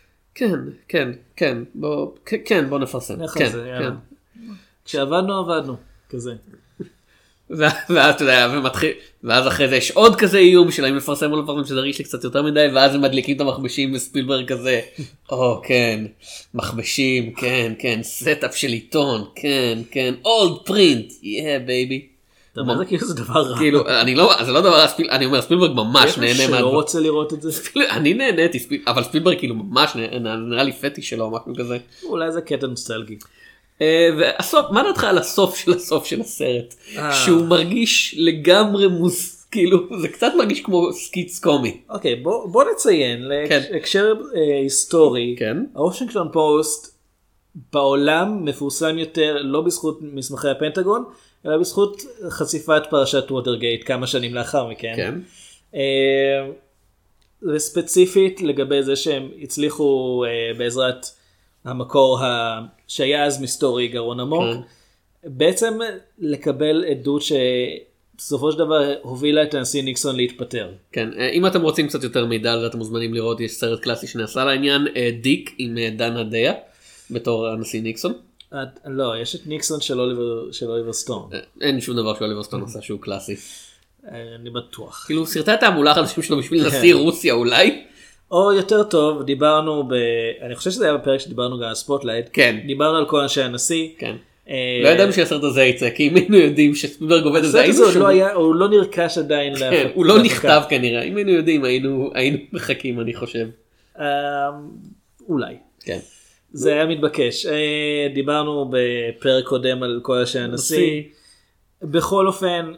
כן, בוא נפרסם. כשעבדנו, כזה. ואז אתה יודע, ואז אחרי זה יש עוד כזה איום של האם לפרסם או לא לפרסם, שזה הרגיש לי קצת יותר מדי, ואז הם מדליקים את המחבשים וספילברג כזה, כן, מחבשים, כן, סטאפ של עיתון, כן, old print, yeah baby. אתה אומר זה כאילו זה דבר רע. כאילו, זה לא דבר, אני אומר, ספילברג ממש נהנה. יש שלא רוצה לראות את זה? אני נהניתי, אבל ספילברג כאילו ממש נראה לי פטי שלו או משהו כזה. אולי זה קטע נוסטלגי. והסוף, מה דעתך על הסוף של הסרט? שהוא מרגיש לגמרי כאילו, זה קצת מרגיש כמו סקיץ קומי. אוקיי, בוא נציין, להקשר היסטורי, הוושינגטון פוסט בעולם מפורסם יותר לא בזכות מסמכי הפנטגון, אלא בזכות חשיפת פרשת ווטרגייט כמה שנים לאחר מכן. וספציפית לגבי זה שהם הצליחו בעזרת המקור שהיה אז מסתורי גרון עמוק, בעצם לקבל עדות שבסופו של דבר הובילה את הנשיא ניקסון להתפטר. כן, אם אתם רוצים קצת יותר מידע על זה, אתם מוזמנים לראות, יש סרט קלאסי שנעשה לעניין, דיק עם דן הדיה, בתור הנשיא ניקסון. לא, יש את ניקסון של אוליבר סטון. אין שום דבר שאוליבר סטון עשה שהוא קלאסי. אני בטוח. כאילו סרטי התעמולה החדשים שלו בשביל נשיא רוסיה אולי. או יותר טוב, דיברנו אני חושב שזה היה בפרק שדיברנו גם על ספוטלייט. כן. דיברנו על כל אנשי הנשיא. כן. לא ידענו שהסרט הזה יצא, כי אם היינו יודעים שספילברג עובד על זה, הוא לא נרכש עדיין. כן, הוא לא נכתב כנראה. אם היינו יודעים, היינו מחכים, אני חושב. אולי. כן. זה היה מתבקש. דיברנו בפרק קודם על כל אנשי הנשיא. בכל אופן,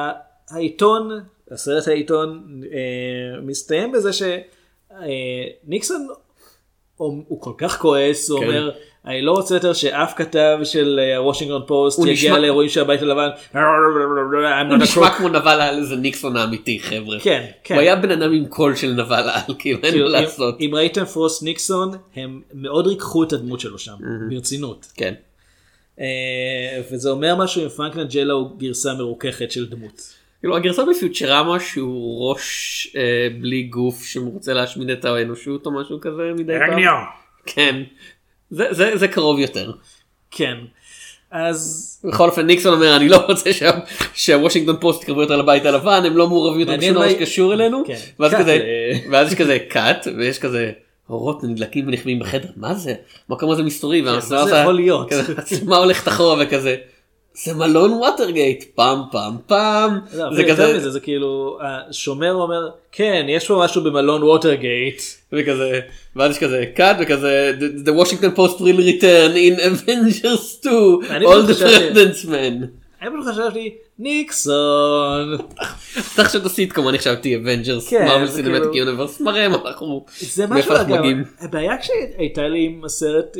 הסרט העיתון מסתיים בזה שניקסון הוא כל כך כועס, הוא אומר, אני לא רוצה יותר שאף כתב של וושינגטון פוסט יגיע לאירועים של הבית הלבן. הוא נשמע כמו נבל על איזה ניקסון האמיתי, חבר'ה. כן. הוא היה בן אדם עם קול של נבל על, כאילו אין לו לעשות. אם ראיתם פרוסט ניקסון, הם מאוד ריככו את הדמות שלו שם, ברצינות. כן. וזה אומר משהו עם פרנק נג'לה הוא גרסה מרוככת של דמות. כאילו הגרסה בפיוטרמה שהוא ראש בלי גוף שרוצה להשמיד את האנושות או משהו כזה מדי פעם. כן. זה קרוב יותר. כן. אז בכל אופן ניקסון אומר אני לא רוצה שהוושינגטון פוסט יקרבו יותר לבית הלבן, הם לא מעורבים יותר בשום דבר שקשור אלינו. ואז יש כזה קאט ויש כזה אורות נדלקים ונכבים בחדר, מה זה? מקום הזה מסתורי. מה זה יכול להיות? מה הולכת אחורה וכזה זה מלון ווטרגייט, פעם. זה כזה, זה כאילו, השומר אומר, כן, יש פה משהו במלון ווטרגייט. וכזה, ואז יש כזה, קאט וכזה, The Washington Post will return in Avengers 2, all the presidents men. אני פשוט חשבתי, ניקסון. אתה חשבת הסיטקום, אני חשבתי Avengers, Marvel Cinematic Universe, מראה מה אנחנו, מאיפה אנחנו מגיעים. הבעיה כשהייתה לי עם הסרט,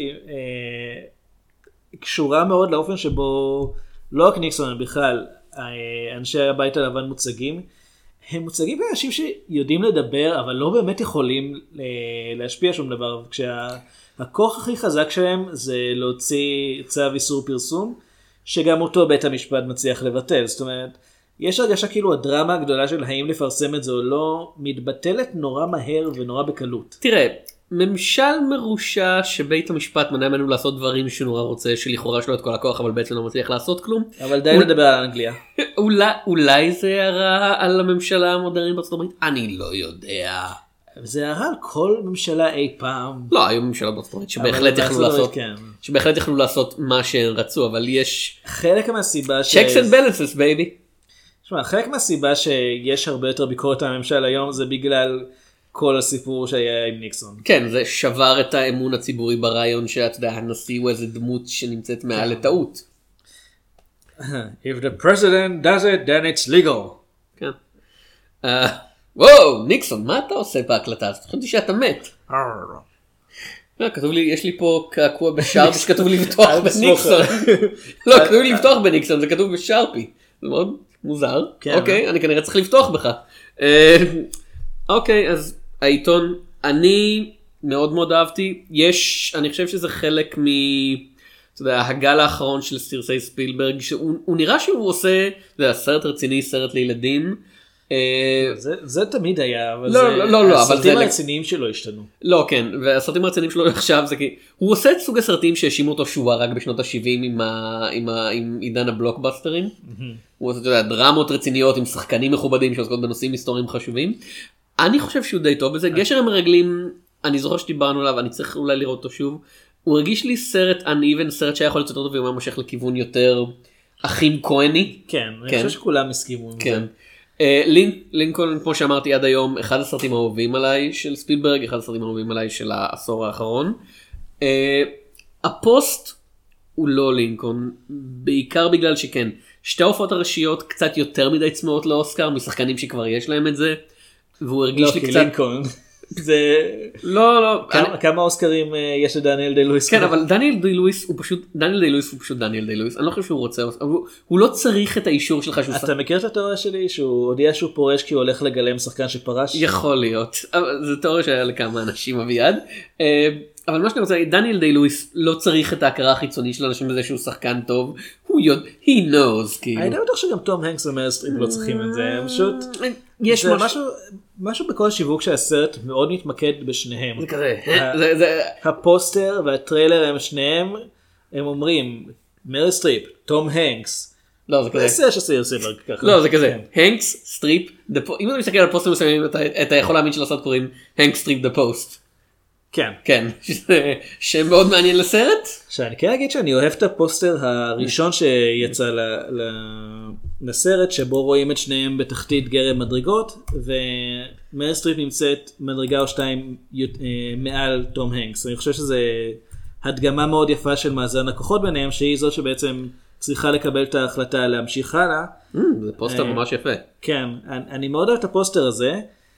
קשורה מאוד לאופן שבו לא רק ניקסון, בכלל אנשי הבית הלבן מוצגים, הם מוצגים באנשים שיודעים לדבר אבל לא באמת יכולים להשפיע שום דבר, כשהכוח הכי חזק שלהם זה להוציא צו איסור פרסום שגם אותו בית המשפט מצליח לבטל. זאת אומרת, יש הרגשה כאילו הדרמה הגדולה של האם לפרסם את זה או לא מתבטלת נורא מהר ונורא בקלות. תראה, ממשל מרושע שבית המשפט מנע ממנו לעשות דברים שנורא רוצה, שלכאורה שלו את כל הכוח אבל בעצם לא מצליח לעשות כלום. אבל די לדבר על אנגליה. אולי זה הערה על הממשלה המודרנית בארצות הברית? אני לא יודע. זה הערה על כל ממשלה אי פעם. לא, היו ממשלות בארצות הברית שבהחלט יכלו לעשות מה שהן רצו, אבל יש חלק מהסיבה checks and balances baby. שמע, חלק מהסיבה שיש הרבה יותר ביקורת על הממשל היום זה בגלל כל הסיפור שהיה עם ניקסון. כן, זה שבר את האמון הציבורי ברעיון שאתה יודע, הנשיא הוא איזה דמות שנמצאת מעל לטעות. If the president does it, then it's legal. כן. וואו, ניקסון, מה אתה עושה בהקלטה? אז חשבתי שאתה מת. כתוב לי, יש לי פה קעקוע בשרפי שכתוב לי לפתוח בניקסון. לא, כתוב לי לפתוח בניקסון, זה כתוב בשרפי. זה מאוד מוזר. אוקיי, אני כנראה צריך לפתוח בך. אוקיי, אז העיתון, אני מאוד מאוד אהבתי. אני חושב שזה חלק הגל האחרון של סרטי ספילברג, שהוא נראה שהוא עושה, סרט רציני, סרט לילדים. זה תמיד היה, אבל הסרטים הרציניים שלו השתנו. לא, כן, והסרטים הרציניים שלו עכשיו זה כי הוא עושה את סוג הסרטים שהאשימו אותו שהוא רק בשנות ה-70 עם עידן הבלוקבאסטרים. הוא עושה דרמות רציניות עם שחקנים מכובדים שעוסקות בנושאים היסטוריים חשובים. אני חושב שהוא די טוב בזה. גשר המרגלים, אני זוכר שדיברנו עליו, אני צריך אולי לראות אותו שוב. הוא הרגיש לי סרט uneven, סרט שהיה יכול לצאת אותו והוא מושך לכיוון יותר אחים כהני. כן, אני חושב שכולם הסכימו עם זה. לינקולן, כמו שאמרתי עד היום, אחד הסרטים האהובים עליי של ספילברג, אחד הסרטים האהובים עליי של העשור האחרון. הפוסט הוא לא לינקולן, בעיקר בגלל שכן, שתי ההופעות הראשיות קצת יותר מדי צמאות לאוסקר, משחקנים שכבר יש להם את זה, והוא הרגיש לי קצת... לינקולן. זה... לא. כמה אוסקרים יש לדניאל די לואיס? כן, אבל דניאל די לואיס הוא פשוט דניאל די לואיס. אני לא חושב שהוא רוצה, הוא לא צריך את האישור שלך. אתה מכיר את התיאוריה שלי שהוא הודיע שהוא פורש כי הוא הולך לגלם שחקן שפרש? יכול להיות. זו תיאוריה שהיה לכמה אנשים אביעד. אבל מה שאני רוצה להגיד, דניאל די לואיס לא צריך את ההכרה החיצונית של אנשים בזה שהוא שחקן טוב. he knows. אני לא בטוח שגם תום הנקס ומריל סטריפ לא צריכים את זה. פשוט... יש משהו בכל השיווק שהסרט מאוד מתמקד בשניהם. זה כזה. הפוסטר והטריילר הם שניהם, הם אומרים, מריל סטריפ, תום הנקס. לא, זה כזה. לא, זה כזה. הנקס, סטריפ, אם אתה מסתכל על פוסטר מסוימים, אתה יכול להאמין שלסרט קוראים הנקס סטריפ דה פוסט. כן. כן, שם מאוד מעניין לסרט. שאני כן אגיד שאני אוהב את הפוסטר הראשון שיצא לסרט, שבו רואים את שניהם בתחתית גרם מדרגות, ומריל סטריפ נמצאת מדרגה או שתיים מעל תום הנקס. אני חושב שזה הדגמה מאוד יפה של מאזן הכוחות ביניהם, שהיא זאת שבעצם צריכה לקבל את ההחלטה להמשיך הלאה. זה פוסטר ממש יפה. כן, אני מאוד אוהב את הפוסטר הזה.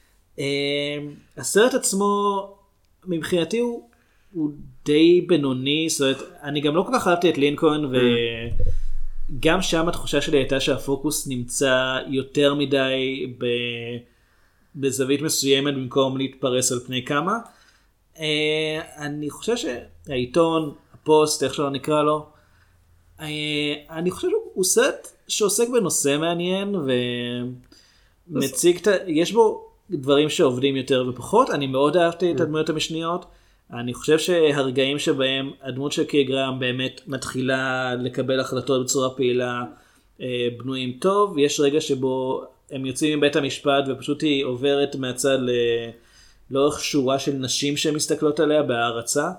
הסרט עצמו... מבחינתי הוא די בינוני, זאת אומרת, אני גם לא כל כך אהבתי את לינקולן, וגם שם התחושה שלי הייתה שהפוקוס נמצא יותר מדי בזווית מסוימת במקום להתפרס על פני כמה. אני חושב שהעיתון, הפוסט, איך שלא נקרא לו, אני חושב שהוא סרט שעוסק בנושא מעניין, ומציג, יש בו דברים שעובדים יותר ופחות. אני מאוד אהבתי את הדמויות המשניות. אני חושב שהרגעים שבהם הדמות של קי גרהם באמת מתחילה לקבל החלטות בצורה פעילה בנויים טוב. יש רגע שבו הם יוצאים מבית המשפט ופשוט היא עוברת מהצד לאורך שורה של נשים שמסתכלות עליה בהערצה.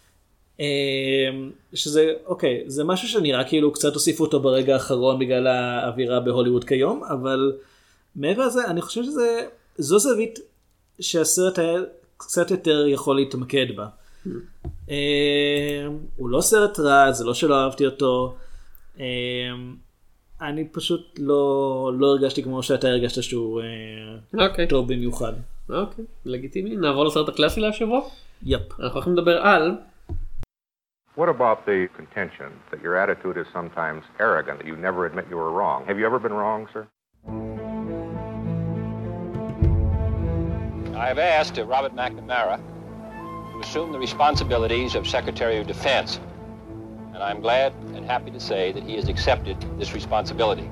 שזה, אוקיי, זה משהו שנראה כאילו קצת הוסיפו אותו ברגע האחרון בגלל האווירה בהוליווד כיום, אבל מעבר לזה אני חושב זו זווית שהסרט היה קצת יותר יכול להתמקד בה. הוא לא סרט רע, זה לא שלא אהבתי אותו. אני פשוט לא הרגשתי כמו שאתה הרגשת שהוא טוב במיוחד. אוקיי, לגיטימי. נעבור לסרט הקלאסי להשבוע? יפ. אנחנו הולכים לדבר על... What about the contention that your attitude is sometimes arrogant, that you never admit you were wrong? Have you ever been wrong, sir? I have asked Robert McNamara to assume the responsibilities of Secretary of Defense, and I'm glad and happy to say that he has accepted this responsibility.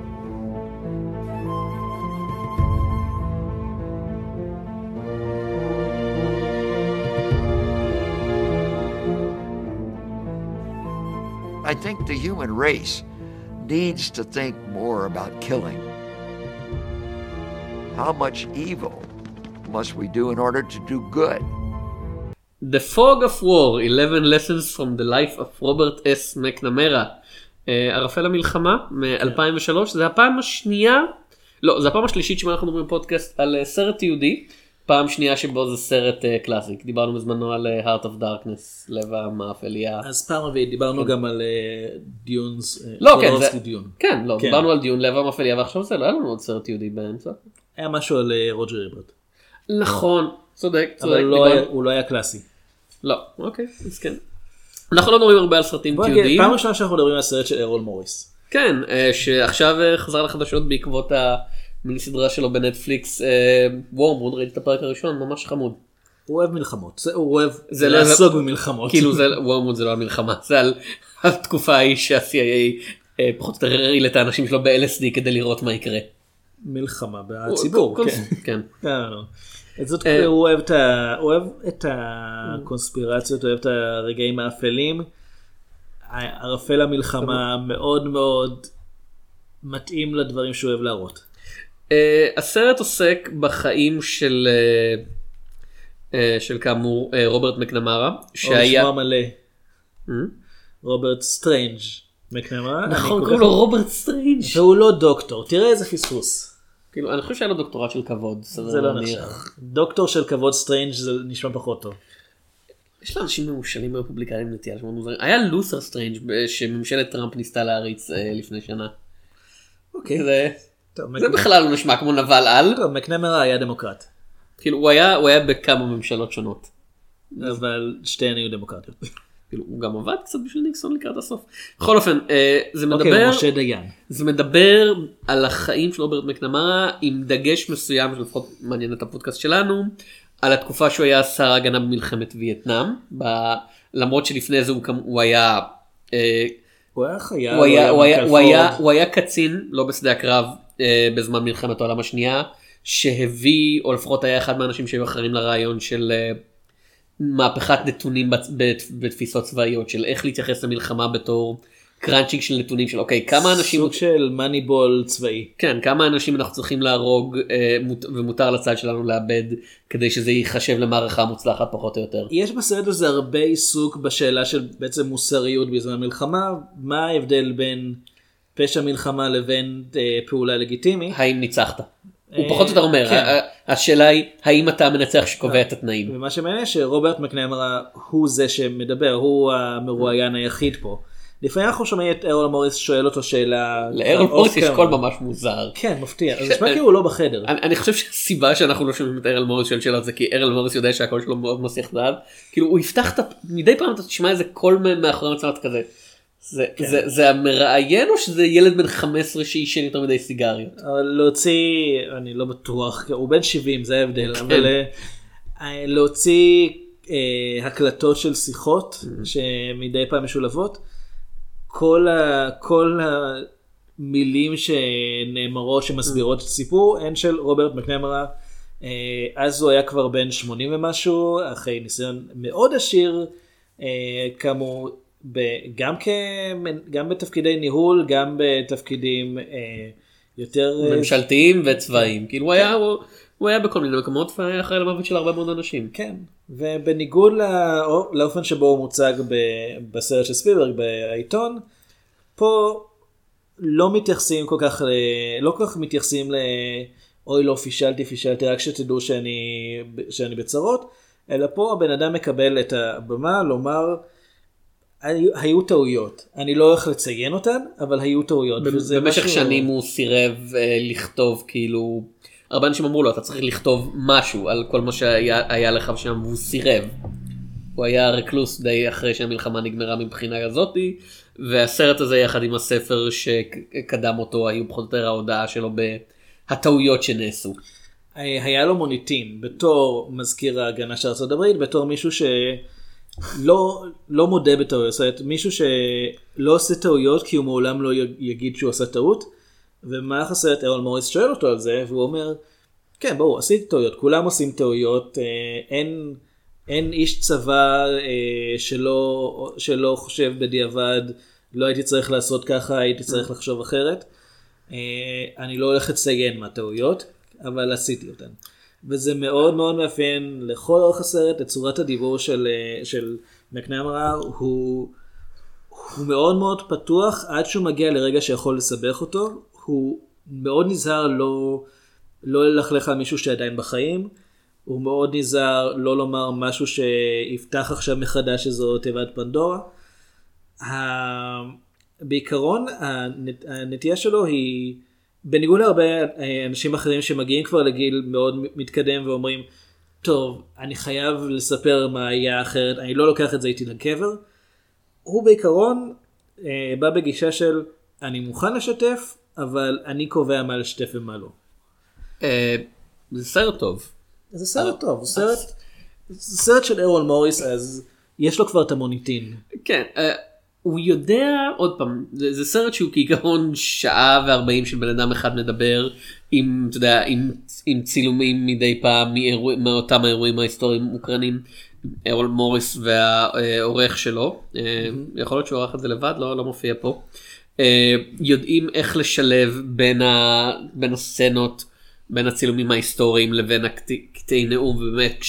I think the human race needs to think more about killing. How much evil must we do in order to do good? The Fog of War, 11 Lessons from the Life of Robert S. McNamara. ערפל המלחמה מ-2003. זה הפעם השנייה, לא, זה הפעם השלישית שבה אנחנו מדברים פודקאסט על סרט יהודי. פעם שנייה שבו זה סרט קלאסיק. דיברנו בזמנו על Heart of Darkness, לב המאפליה. אז פעם רביעית דיברנו גם על דיונס. לא, כן, דיברנו על דיון, לב המאפליה, ועכשיו זה לא היה לנו עוד סרט יהודי באמצע. היה משהו על רוג'ר איברט. נכון, צודק. אבל הוא לא היה קלאסי. לא, אוקיי, אז כן. אנחנו לא מדברים הרבה על סרטים תיעודיים. פעם ראשונה שאנחנו מדברים על סרט של ארול מוריס. כן, שעכשיו חזר לחדשות בעקבות המיני סדרה שלו בנטפליקס, וורמווד, ראיתי את הפרק הראשון, ממש חמוד. הוא אוהב מלחמות, הוא אוהב לעסוק במלחמות. כאילו וורמווד זה לא המלחמה, זה על התקופה ההיא שה-CIA פחות או יותר הרעיל את האנשים שלו ב-LSD כדי לראות מה יקרה. מלחמה בציבור, כן. הוא אוהב את הקונספירציות, הוא אוהב את הרגעים האפלים. ערפל המלחמה מאוד מאוד מתאים לדברים שהוא אוהב להראות. הסרט עוסק בחיים של כאמור רוברט מקנמרה, שהיה שמו מלא רוברט סטרנג' מקנמרה. נכון, קוראים לו רוברט סטרנג' והוא לא דוקטור, תראה איזה פספוס. כאילו אני חושב שהיה לו דוקטורט של כבוד. זה לא נחשב. דוקטור של כבוד סטרנג' זה נשמע פחות טוב. יש לאנשים ממושלים רפובליקנים נטייה שמות מוזרים. היה לותר סטרנג' שממשלת טראמפ ניסתה להריץ לפני שנה. אוקיי. זה בכלל לא נשמע כמו נבל על. טוב, מקנמרה היה דמוקרט. כאילו הוא היה בכמה ממשלות שונות. אבל שתיהן היו דמוקרטיות. כאילו הוא גם עבד קצת בשביל ניקסון לקראת הסוף. בכל אופן, זה מדבר על החיים של רוברט מקנמרה עם דגש מסוים שלפחות מעניין את הפודקאסט שלנו. על התקופה שהוא היה שר ההגנה במלחמת וייטנאם, למרות שלפני זה הוא היה הוא היה קצין, לא בשדה הקרב, בזמן מלחמת העולם השנייה, שהביא, או לפחות היה אחד מהאנשים שהיו אחרים לרעיון של מהפכת נתונים בתפיסות צבאיות, של איך להתייחס למלחמה בתור קראנצ'ינג של נתונים של אוקיי, כמה אנשים... סוג של מאניבול צבאי. כן, כמה אנשים אנחנו צריכים להרוג ומותר לצד שלנו לאבד כדי שזה ייחשב למערכה מוצלחת פחות או יותר. יש בסרט הזה הרבה עיסוק בשאלה של בעצם מוסריות בזמן מלחמה. מה ההבדל בין פשע מלחמה לבין פעולה לגיטימית? האם ניצחת? הוא פחות או יותר אומר, השאלה היא האם אתה מנצח שקובע את התנאים. ומה שמעניין שרוברט מקנמרה הוא זה שמדבר, הוא המרואיין היחיד פה. לפעמים אנחנו שומעים את ארול מוריס שואל אותו שאלה... לארול מוריס יש קול ממש מוזר. כן, מפתיע. אז נשמע כאילו הוא לא בחדר. אני חושב שהסיבה שאנחנו לא שומעים את ארול מוריס שואל שאלה זה כי ארול מוריס יודע שהקול שלו מאוד מסיח דעת. כאילו הוא יפתח מדי פעם אתה תשמע איזה קול מאחורי מצלמת כזה. זה המראיין או שזה ילד בן 15 שישן יותר מדי סיגריות? להוציא, אני לא בטוח, הוא בן 70 זה ההבדל, אבל להוציא הקלטות של שיחות שמדי פעם משולבות, כל המילים שנאמרות שמסבירות את הסיפור הן של רוברט מקנמרה. אז הוא היה כבר בן 80 ומשהו, אחרי ניסיון מאוד עשיר, כאמור גם בתפקידי ניהול, גם בתפקידים יותר ממשלתיים וצבאיים. כאילו הוא היה בכל מיני מקומות והיה אחראי למוות של הרבה מאוד אנשים. כן, ובניגוד לאופן שבו הוא מוצג בסרט של ספילברג בעיתון, פה לא מתייחסים כל כך, לא כל כך מתייחסים אוי לא פישלתי רק שתדעו שאני בצרות, אלא פה הבן אדם מקבל את הבמה לומר היו טעויות, אני לא הולך לציין אותן, אבל היו טעויות. במשך שנים הוא סירב לכתוב, כאילו, הרבה אנשים אמרו לו, אתה צריך לכתוב משהו על כל מה שהיה לך שם, והוא סירב. הוא היה רקלוס די אחרי שהמלחמה נגמרה מבחינה הזאת, והסרט הזה יחד עם הספר שקדם אותו, היו פחות או יותר ההודעה שלו בהטעויות שנעשו. היה לו מוניטין, בתור מזכיר ההגנה של ארצות הברית, בתור מישהו לא מודה בטעויות, זאת אומרת, מישהו שלא עושה טעויות כי הוא מעולם לא יגיד שהוא עושה טעות, ומהלך הסרט ארול מוריס שואל אותו על זה, והוא אומר, כן ברור, עשיתי טעויות, כולם עושים טעויות, אין איש צבא שלא חושב בדיעבד, לא הייתי צריך לעשות ככה, הייתי צריך לחשוב אחרת, אני לא הולך לציין מהטעויות, אבל עשיתי אותן. וזה מאוד מאוד מאפיין לכל אורך הסרט את צורת הדיבור של מקנמרה. הוא מאוד מאוד פתוח עד שהוא מגיע לרגע שיכול לסבך אותו. הוא מאוד נזהר לא ללכלך על מישהו שעדיין בחיים. הוא מאוד נזהר לא לומר משהו שיפתח עכשיו מחדש איזו תיבת פנדורה. בעיקרון הנטייה שלו היא, בניגוד להרבה אנשים אחרים שמגיעים כבר לגיל מאוד מתקדם ואומרים, טוב, אני חייב לספר מה היה אחרת, אני לא לוקח את זה איתי לקבר. הוא בעיקרון בא בגישה של, אני מוכן לשתף, אבל אני קובע מה לשתף ומה לא. זה סרט טוב. זה סרט טוב, זה סרט של אירול מוריס, אז יש לו כבר את המוניטין. כן, הוא יודע, עוד פעם, זה סרט שהוא כעיקרון שעה ו40 של בן אדם אחד מדבר, עם, אתה יודע, עם צילומים מדי פעם מאותם האירועים ההיסטוריים מוקרנים, אירול מוריס והעורך שלו, יכול להיות שהוא עורך את זה לבד, לא מופיע פה, יודעים איך לשלב בין הסצנות, בין הצילומים ההיסטוריים לבין הקטעי נאום, ובאמת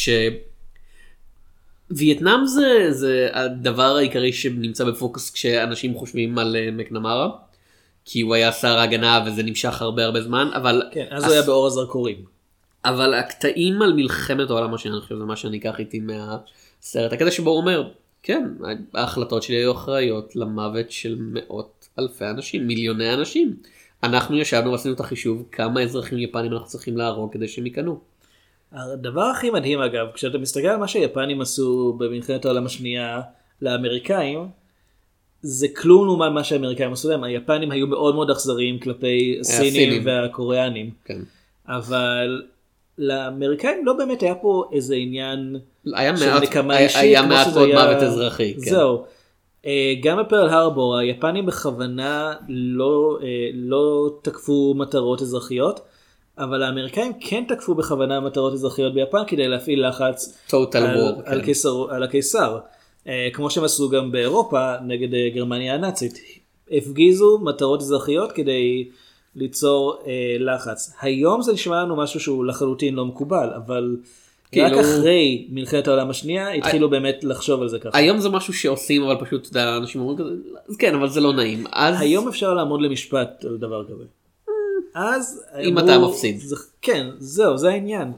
וייטנאם זה הדבר העיקרי שנמצא בפוקוס כשאנשים חושבים על מקנמרה, כי הוא היה שר ההגנה וזה נמשך הרבה זמן, אבל כן, אז הוא היה באור הזרקורים. אבל הקטעים על מלחמת העולם השנייה, אני חושב זה מה שאני אקח איתי מהסרט, הקטע שבו הוא אומר, כן, ההחלטות שלי היו אחראיות למוות של מאות אלפי אנשים, מיליוני אנשים. אנחנו ישבנו ועשינו את החישוב כמה אזרחים יפנים אנחנו צריכים להרוג כדי שהם יקנו. הדבר הכי מדהים אגב, כשאתה מסתכל על מה שהיפנים עשו במלחמת העולם השנייה לאמריקאים, זה כלום לעומת מה שהאמריקאים עשו להם. היפנים היו מאוד מאוד אכזריים כלפי הסינים והקוריאנים. כן. אבל לאמריקאים לא באמת היה פה איזה עניין של נקמה אישית. היה מעט עוד מוות אזרחי. זהו. גם בפרל הרבור היפנים בכוונה לא תקפו מטרות אזרחיות, אבל האמריקאים כן תקפו בכוונה מטרות אזרחיות ביפן כדי להפעיל לחץ על הקיסר, כמו שהם עשו גם באירופה נגד גרמניה הנאצית, הפגיזו מטרות אזרחיות כדי ליצור לחץ. היום זה נשמע לנו משהו שהוא לחלוטין לא מקובל, אבל רק אחרי מלחמת העולם השנייה התחילו באמת לחשוב על זה ככה. היום זה משהו שעושים, אבל פשוט אנשים אומרים כזה, אז כן, אבל זה לא נעים. היום אפשר לעמוד למשפט על דבר כזה. אז אם אתה מפסיד. כן, זהו, זה העניין.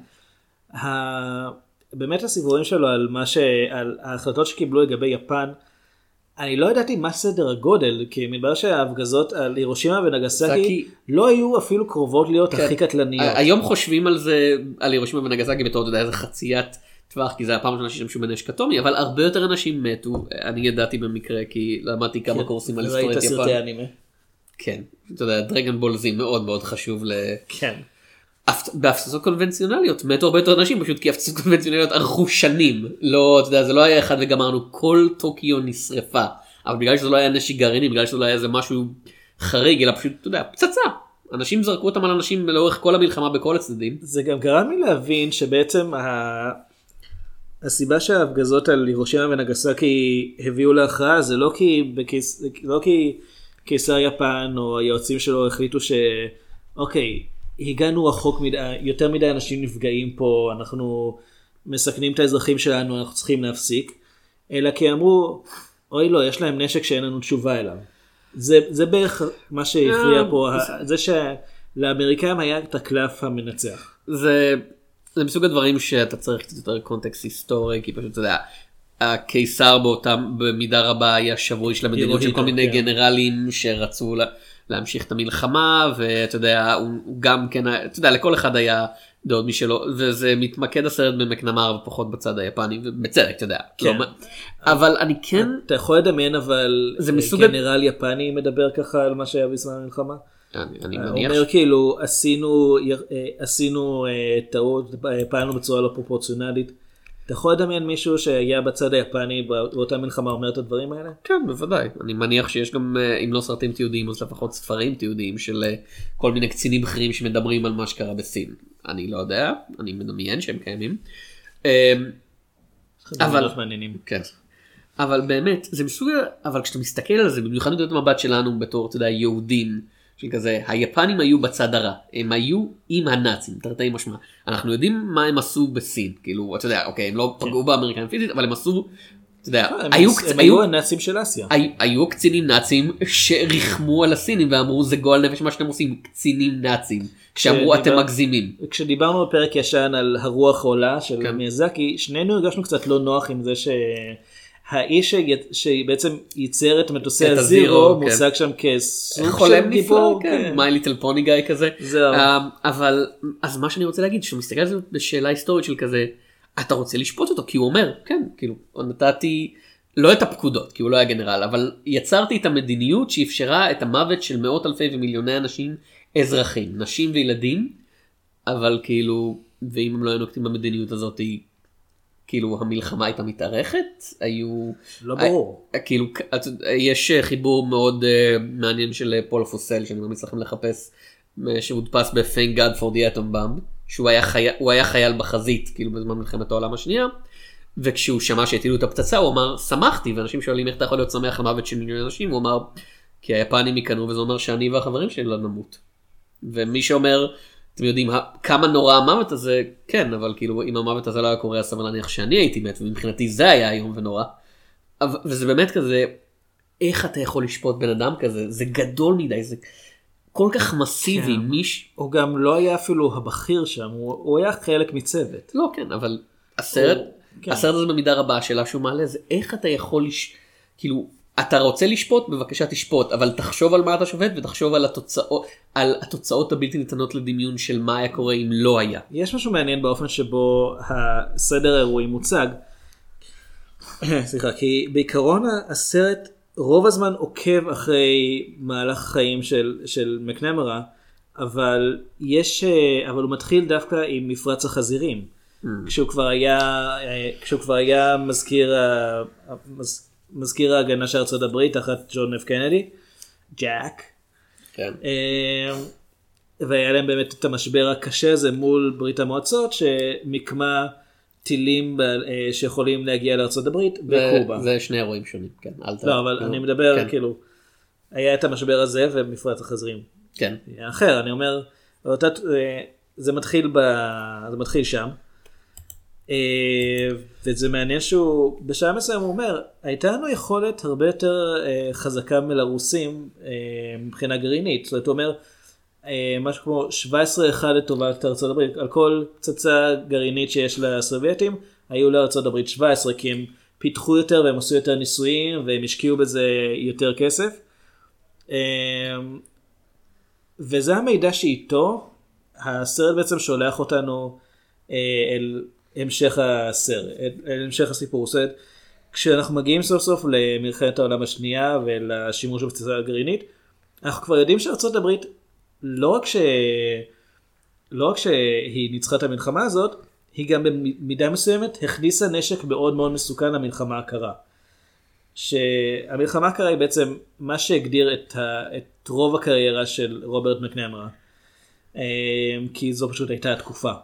באמת הסיפורים שלו על ההחלטות שקיבלו לגבי יפן, אני לא ידעתי מה סדר הגודל, כי מדבר שההפגזות על הירושימה ונגסקי לא היו אפילו קרובות להיות הכי קטלניות. היום חושבים על זה, על הירושימה ונגסקי בתור, אתה יודע, איזה חציית טווח, כי זה הפעם ראשונה ששמשו בנשק אטומי, אבל הרבה יותר אנשים מתו, אני ידעתי במקרה, כי למדתי כמה קורסים על היסטוריית יפן. ראית סרטי אנימה. כן, אתה יודע, דרגן בול זי מאוד מאוד חשוב כן. בהפצצות קונבנציונליות, מתו הרבה יותר אנשים, פשוט כי הפצצות קונבנציונליות ארכו שנים, לא, אתה יודע, זה לא היה אחד וגמרנו, כל טוקיו נשרפה, אבל בגלל שזה לא היה נשק גרעיני, בגלל שזה לא היה איזה משהו חריג, אלא פשוט, אתה יודע, פצצה, אנשים זרקו אותם על אנשים לאורך כל המלחמה בכל הצדדים. זה גם גרם לי להבין שבעצם הסיבה שההפגזות על הירושימה ונגסקי הביאו להכרעה, זה לא כי קיסר יפן או היועצים שלו החליטו אוקיי, הגענו רחוק מדי, יותר מדי אנשים נפגעים פה, אנחנו מסכנים את האזרחים שלנו, אנחנו צריכים להפסיק, אלא כי אמרו, אוי לא, יש להם נשק שאין לנו תשובה אליו. זה בערך מה שהכריע פה, זה שלאמריקאים היה את הקלף המנצח. זה מסוג הדברים שאתה צריך קצת יותר קונטקסט היסטורי, כי פשוט אתה יודע, הקיסר במידה רבה היה שבוי של המדינות של כל מיני גנרלים שרצו להמשיך את המלחמה, ואתה יודע, הוא גם כן, אתה יודע, לכל אחד היה דעות משלו, וזה מתמקד הסרט במקנמרה ופחות בצד היפני, ובצדק, אתה יודע. אבל אני כן... אתה יכול לדמיין, אבל גנרל יפני מדבר ככה על מה שהיה בזמן המלחמה? אני מניח. הוא אומר כאילו, עשינו טעות, פעלנו בצורה לא פרופורציונלית. אתה יכול לדמיין מישהו שהיה בצד היפני באותה מלחמה אומר את הדברים האלה? כן, בוודאי. אני מניח שיש גם, אם לא סרטים תיעודיים, אז לפחות ספרים תיעודיים של כל מיני קצינים בכירים שמדברים על מה שקרה בסין. אני לא יודע, אני מדמיין שהם קיימים. אבל, כן. אבל באמת, זה מסוג, אבל כשאתה מסתכל על זה, במיוחד נקודת המבט שלנו בתור, אתה יודע, יהודים, של כזה, היפנים היו בצד הרע, הם היו עם הנאצים, תרתי משמע. אנחנו יודעים מה הם עשו בסין, כאילו, אתה יודע, אוקיי, הם לא פגעו באמריקאים פיזית, אבל הם עשו אתה יודע, הם היו הנאצים של אסיה. היו קצינים נאצים שריחמו על הסינים ואמרו זה גועל נפש מה שאתם עושים, קצינים נאצים, שאמרו אתם מגזימים. כשדיברנו בפרק ישן על הרוח עולה של מיאזקי, שנינו הרגשנו קצת לא נוח עם זה שהאיש שבעצם ייצר את מטוסי הזירו מושג שם כסוג חולם נפלא, מי ליטל פוני גאי כזה. אבל אז מה שאני רוצה להגיד, שהוא מסתכל על זה בשאלה היסטורית של כזה, אתה רוצה לשפוט אותו, כי הוא אומר, כן, כאילו, נתתי, לא את הפקודות, כי הוא לא היה גנרל, אבל יצרתי את המדיניות שאפשרה את המוות של מאות אלפי ומיליוני אנשים אזרחים, נשים וילדים, אבל כאילו, ואם הם לא היו נוקטים במדיניות הזאת, כאילו, המלחמה הייתה מתארכת, היו... לא ברור. כאילו, יש חיבור מאוד מעניין של פול פוסל, שאני ממליץ לכם לחפש, שהודפס ב-Thank God for the Atom Bomb, שהוא היה חייל בחזית, כאילו בזמן מלחמת העולם השנייה, וכשהוא שמע שהטילו את הפצצה, הוא אמר, שמחתי, ואנשים שואלים איך אתה יכול להיות שמח למוות של מיליון אנשים, הוא אמר, כי היפנים יקנו, וזה אומר שאני והחברים שלי לא נמות. ומי שאומר, אתם יודעים, כמה נורא המוות הזה, כן, אבל כאילו, אם המוות הזה לא היה קורה, סביר להניח שאני הייתי מת, ומבחינתי זה היה איום ונורא. וזה באמת כזה, איך אתה יכול לשפוט בן אדם כזה? זה גדול מדי, זה... כל כך מסיבי, הוא גם לא היה אפילו הבכיר שם, הוא היה חלק מצוות. לא, כן, אבל הסרט הזה במידה רבה, השאלה שהוא מעלה זה איך אתה יכול, כאילו, אתה רוצה לשפוט, בבקשה תשפוט, אבל תחשוב על מה אתה שופט, ותחשוב על התוצאות הבלתי ניתנות לדמיון של מה היה קורה אם לא היה. יש משהו מעניין באופן שבו הסדר האירועים מוצג, סליחה, כי בעיקרון הסרט, רוב הזמן עוקב אחרי מהלך החיים של מקנמרה, אבל הוא מתחיל דווקא עם מפרץ החזירים. כשהוא כבר היה מזכיר ההגנה של ארצות הברית תחת ג'ון אף קנדי, ג'אק. כן. והיה להם באמת את המשבר הקשה הזה מול ברית המועצות, שמקמה טילים שיכולים להגיע לארצות הברית בקובה. זה שני אירועים שונים, כן. לא, אבל אני מדבר, כאילו, היה את המשבר הזה ומפרץ החזירים. כן. אחר, אני אומר, זה מתחיל שם, וזה מעניין שהוא, בשעה מסוים הוא אומר, הייתה לנו יכולת הרבה יותר חזקה מלרוסים מבחינה גרעינית. זאת אומרת, הוא אומר, משהו כמו 17-1 לטובת ארצות הברית. על כל פצצה גרעינית שיש לסובייטים, היו לארצות הברית 17, כי הם פיתחו יותר והם עשו יותר ניסויים, והם השקיעו בזה יותר כסף. וזה המידע שאיתו, הסרט בעצם שולח אותנו אל המשך הסיפור. זאת אומרת, כשאנחנו מגיעים סוף סוף למלחמת העולם השנייה ולשימוש בפצצה גרעינית, אנחנו כבר יודעים שארצות הברית לא רק שהיא ניצחה את המלחמה הזאת, היא גם במידה מסוימת הכניסה נשק מאוד מאוד מסוכן למלחמה הקרה. שהמלחמה הקרה היא בעצם מה שהגדיר את רוב הקריירה של רוברט מקנמרה, כי זו פשוט הייתה התקופה.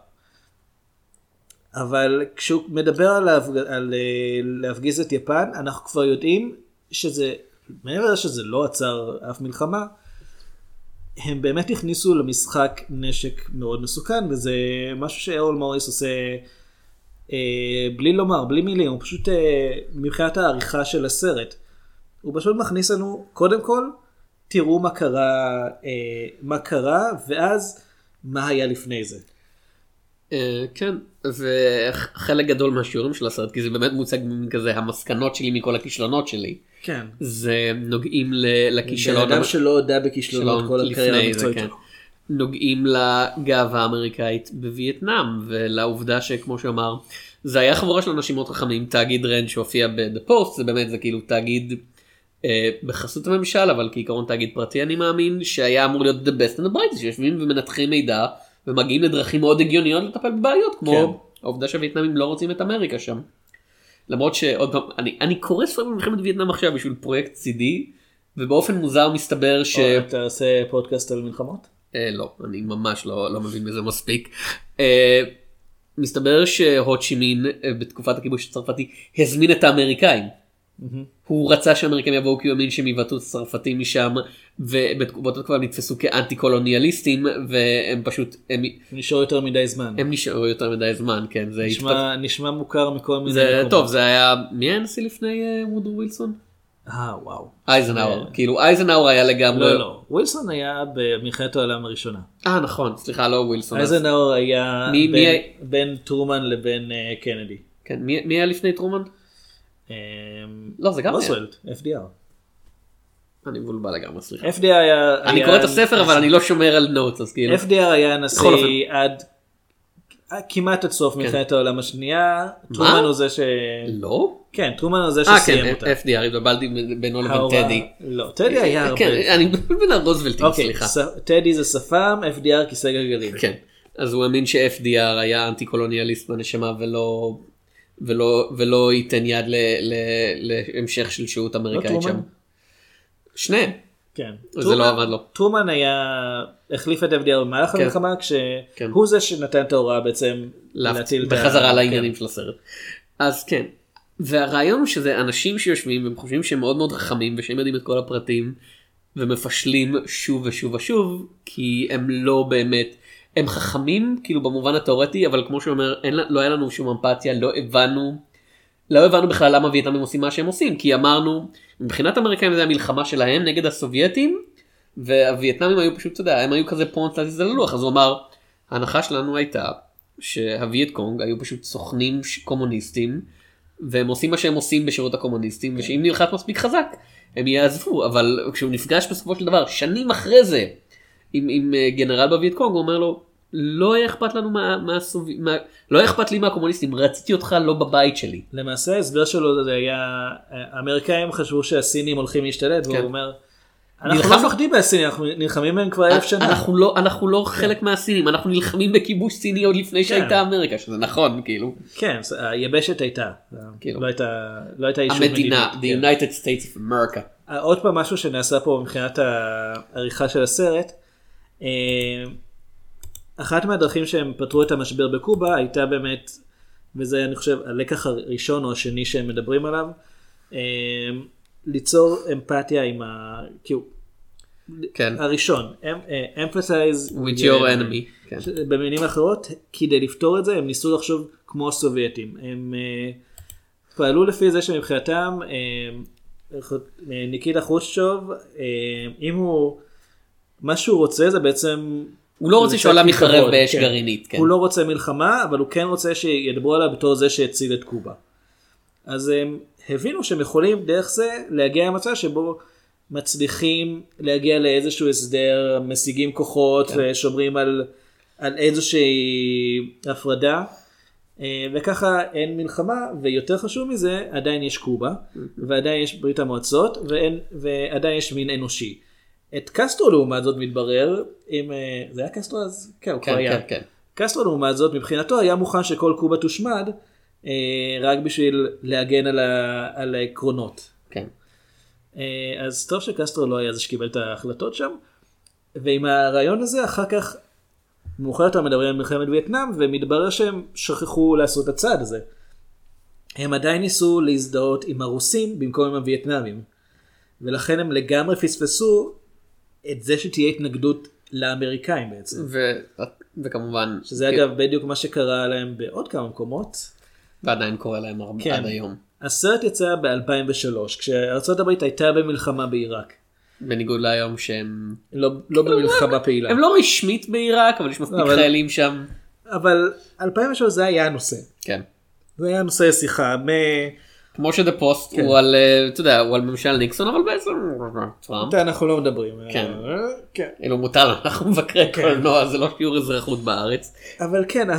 אבל כשהוא מדבר על להפגיז את יפן, אנחנו כבר יודעים שזה, מעבר שזה לא עצר אף מלחמה, הם באמת הכניסו למשחק נשק מאוד מסוכן, וזה משהו שארול מוריס עושה בלי לומר, בלי מילים, הוא פשוט מבחינת העריכה של הסרט, הוא פשוט מכניס לנו, קודם כל, תראו מה קרה, ואז מה היה לפני זה. כן, וחלק גדול מהשיעורים של הסרט, כי זה באמת מוצג כזה, המסקנות שלי מכל הכישלונות שלי. כן. זה נוגעים לכישלון. אדם שלא הודע בכישלונות כל הקריירה המקצועית שלו. נוגעים לגאווה האמריקאית בווייטנאם, ולעובדה שכמו שאמר, זה היה חבורה של אנשים מאוד חכמים, תאגיד רנד שהופיע ב-The Post, זה באמת, זה כאילו תאגיד בחסות הממשל, אבל כעיקרון תאגיד פרטי אני מאמין, שהיה אמור להיות the best and the brightest, שיושבים ומנתחים מידע, ומגיעים לדרכים מאוד הגיוניות לטפל בבעיות, כמו העובדה שהווייטנאמים לא רוצים את אמריקה שם. למרות שעוד פעם, אני קורא ספרים במלחמת וייטנאם עכשיו בשביל פרויקט צידי, ובאופן מוזר מסתבר ש... אתה עושה פודקאסט על מלחמות? לא, אני ממש לא מבין בזה מספיק. מסתבר שהוצ'י מין בתקופת הכיבוש הצרפתי הזמין את האמריקאים הוא רצה שהאמריקאים יבואו כי הוא האמין שהם יבטאו את הצרפתים משם, ובאותה תקופה נתפסו כאנטי קולוניאליסטים, והם פשוט, הם נשארו יותר מדי זמן. הם נשארו יותר מדי זמן, כן. זה נשמע מוכר מכל מיני מקומות. טוב, זה היה, מי היה הנשיא לפני וודרו ווילסון? וואו. אייזנהאואר, כאילו אייזנהאואר היה לגמרי... לא, ווילסון היה במלחמת העולם הראשונה. נכון, סליחה, לא ווילסון. אייזנהאואר היה בין טרומן לבין קנדי. כן, מי היה לפני טרומן? לא, זה גם רוזוולט, FDR. אני מבולבל לגמרי, סליחה. FDR היה... אני קורא את הספר, אבל אני לא שומר על נוטס, אז כאילו... FDR היה נשיא עד כמעט עד סוף מלחמת העולם השנייה. טרומן הוא זה ש... לא? כן, טרומן הוא זה שסיים אותה. כן, FDR, התבלבלתי בינו לבין טדי. לא, טדי היה הרבה. כן, אני מבלבל בין הרוזוולטים, סליחה. טדי זה שפם, FDR כיסא גלגלים. כן, אז הוא האמין ש-FDR היה אנטי קולוניאליסט בנשמה ולא ייתן יד להמשך של שהות אמריקאית שם. שניהם. כן. זה לא עבד לו. טרומן החליף את FDR במהלך המלחמה, כשהוא זה שנתן את ההוראה בעצם להטיל את בחזרה לעניינים של הסרט. אז כן. והרעיון הוא שזה אנשים שיושבים והם חושבים שהם מאוד מאוד חכמים ושהם יודעים את כל הפרטים ומפשלים שוב ושוב ושוב, כי הם לא באמת, הם חכמים כאילו במובן התיאורטי, אבל כמו שאומר, לא היה לנו שום אמפתיה, לא הבנו בכלל למה וייטנאמים עושים מה שהם עושים, כי אמרנו, מבחינת האמריקאים זה המלחמה שלהם נגד הסובייטים, והווייטנאמים היו פשוט, אתה יודע, הם היו כזה פונט להזיז על הלוח, אז הוא אמר, ההנחה שלנו הייתה שהווייט קונג היו פשוט סוכנים קומוניסטים, והם עושים מה שהם עושים בשירות הקומוניסטים, ושאם נלחץ מספיק חזק, הם יעזבו, אבל כשהוא נפגש בסופו של דבר, שנים אחרי זה, עם גנרל בווייט קונג, הוא אומר לו, לא היה אכפת לנו לא היה אכפת לי מהקומוניסטים, רציתי אותך לא בבית שלי. למעשה ההסבר שלו זה היה, האמריקאים חשבו שהסינים הולכים להשתלט, והוא אומר, אנחנו לא מפחדים מהסינים, אנחנו נלחמים בהם כבר 1000 שנה. אנחנו לא חלק מהסינים, אנחנו נלחמים בכיבוש סיני עוד לפני שהייתה אמריקה, שזה נכון, כאילו. כן, היבשת הייתה, לא הייתה אישור המדינה, the United States of America. עוד פעם משהו שנעשה פה מבחינת העריכה של הסרט, אחת מהדרכים שהם פתרו את המשבר בקובה הייתה באמת, וזה אני חושב הלקח הראשון או השני שהם מדברים עליו, ליצור אמפתיה עם הראשון, emphasize with your enemy. במילים אחרות, כדי לפתור את זה הם ניסו לחשוב כמו הסובייטים, הם פעלו לפי זה שמבחינתם ניקיטה חרושצ'וב, אם הוא מה שהוא רוצה זה בעצם הוא לא רוצה שהעולם יחרב באש גרעינית. הוא לא רוצה מלחמה, אבל הוא כן רוצה שידברו עליו בתור זה שהציל את קובה. אז הם הבינו שהם יכולים דרך זה להגיע למצב שבו מצליחים להגיע לאיזשהו הסדר, משיגים כוחות ושומרים על איזושהי הפרדה, וככה אין מלחמה, ויותר חשוב מזה, עדיין יש קובה, ועדיין יש ברית המועצות, ועדיין יש מין אנושי. את קסטרו לעומת זאת מתברר, זה היה קסטרו אז? כן, הוא כבר היה. קסטרו לעומת זאת, מבחינתו היה מוכן שכל קובה תושמד, רק בשביל להגן על העקרונות. כן. אז טוב שקסטרו לא היה זה שקיבל את ההחלטות שם, ועם הרעיון הזה אחר כך, מאוחר יותר מדברים על מלחמת וייטנאם, ומתברר שהם שכחו לעשות את הצעד הזה. הם עדיין ניסו להזדהות עם הרוסים במקום עם הווייטנאמים, ולכן הם לגמרי פספסו את זה שתהיה התנגדות לאמריקאים בעצם. וכמובן... שזה אגב בדיוק מה שקרה להם בעוד כמה מקומות. ועדיין קורה להם עד היום. הסרט יצא ב-2003, כשארצות הברית הייתה במלחמה בעיראק. בניגוד להיום שהם... לא במלחמה פעילה. הם לא רשמית בעיראק, אבל יש מספיק חיילים שם. אבל 2003 זה היה הנושא. כן. זה היה נושא שיחה. כמו שדה פוסט הוא על, אתה יודע, הוא על ממשל ניקסון, אבל בעצם טראמפ. אנחנו לא מדברים. כן. אלו מותר, אנחנו מבקרי קולנוע, זה לא שיעור אזרחות בארץ. אבל כן,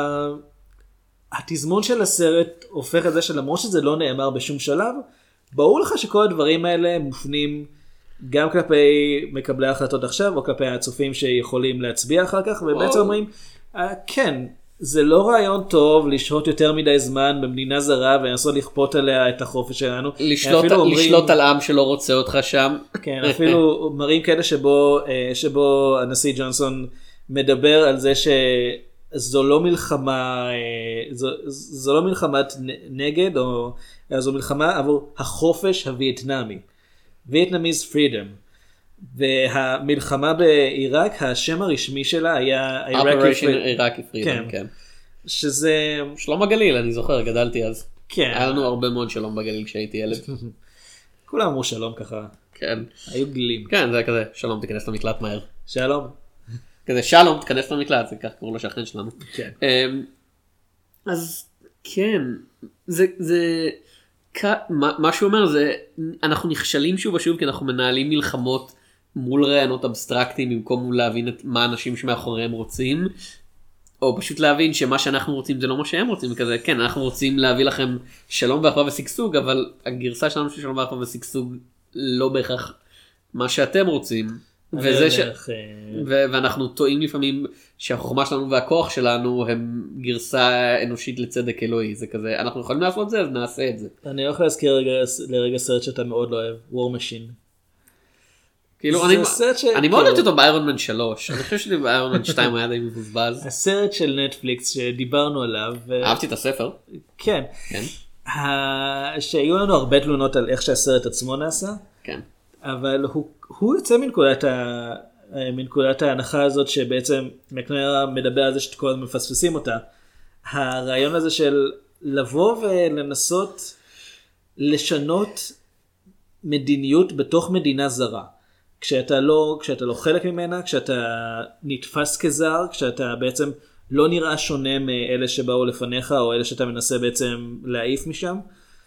התזמון של הסרט הופך את זה שלמרות שזה לא נאמר בשום שלב, ברור לך שכל הדברים האלה מופנים גם כלפי מקבלי ההחלטות עכשיו, או כלפי הצופים שיכולים להצביע אחר כך, ובעצם אומרים, כן, זה לא רעיון טוב לשהות יותר מדי זמן במדינה זרה, ולנסות לכפות עליה את החופש שלנו. לשלוט על עם שלא רוצה אותך שם. כן, אפילו מראים כאלה שבו הנשיא ג'ונסון מדבר על זה זו לא מלחמה, זו לא מלחמת נגד, או אלא זו מלחמה עבור החופש הווייטנאמי. Vietnamese freedom. והמלחמה בעיראק, השם הרשמי שלה היה Operation Iraqi Freedom, כן. שזה... שלום בגליל, אני זוכר, גדלתי אז. כן. היה לנו הרבה מאוד שלום בגליל כשהייתי ילד. כולם אמרו שלום ככה. כן. היו גלילים. כן, זה היה כזה, שלום תיכנס למקלט מהר. שלום. כזה, שלום תיכנס למקלט, זה כך קראו לשכן שלנו. כן. אז כן, מה שהוא אומר זה, אנחנו נכשלים שוב ושוב כי אנחנו מנהלים מלחמות מול רעיונות אבסטרקטיים במקום להבין את מה האנשים שמאחוריהם רוצים, או פשוט להבין שמה שאנחנו רוצים זה לא מה שהם רוצים, כזה, כן, אנחנו רוצים להביא לכם שלום ואחווה ושגשוג, אבל הגרסה שלנו של שלום ואחווה ושגשוג לא בהכרח מה שאתם רוצים. ואנחנו טועים לפעמים שהחוכמה שלנו והכוח שלנו הם גרסה אנושית לצדק אלוהי, זה כזה, אנחנו יכולים לעשות זה אז נעשה את זה. אני הולך להזכיר לרגע סרט שאתה מאוד לא אוהב, War Machine. כאילו אני מאוד אוהב אותו באיירון מן 3, אני חושב שבאיירון מן 2 היה די מבוזבז. הסרט של נטפליקס שדיברנו עליו. אהבתי את הספר. כן. שהיו לנו הרבה תלונות על איך שהסרט עצמו נעשה. כן. אבל הוא יוצא מנקודת ההנחה הזאת שבעצם מקנר מדבר על זה שכל הזמן מפספסים אותה. הרעיון הזה של לבוא ולנסות לשנות מדיניות בתוך מדינה זרה. כשאתה לא חלק ממנה, כשאתה נתפס כזר, כשאתה בעצם לא נראה שונה מאלה שבאו לפניך או אלה שאתה מנסה בעצם להעיף משם.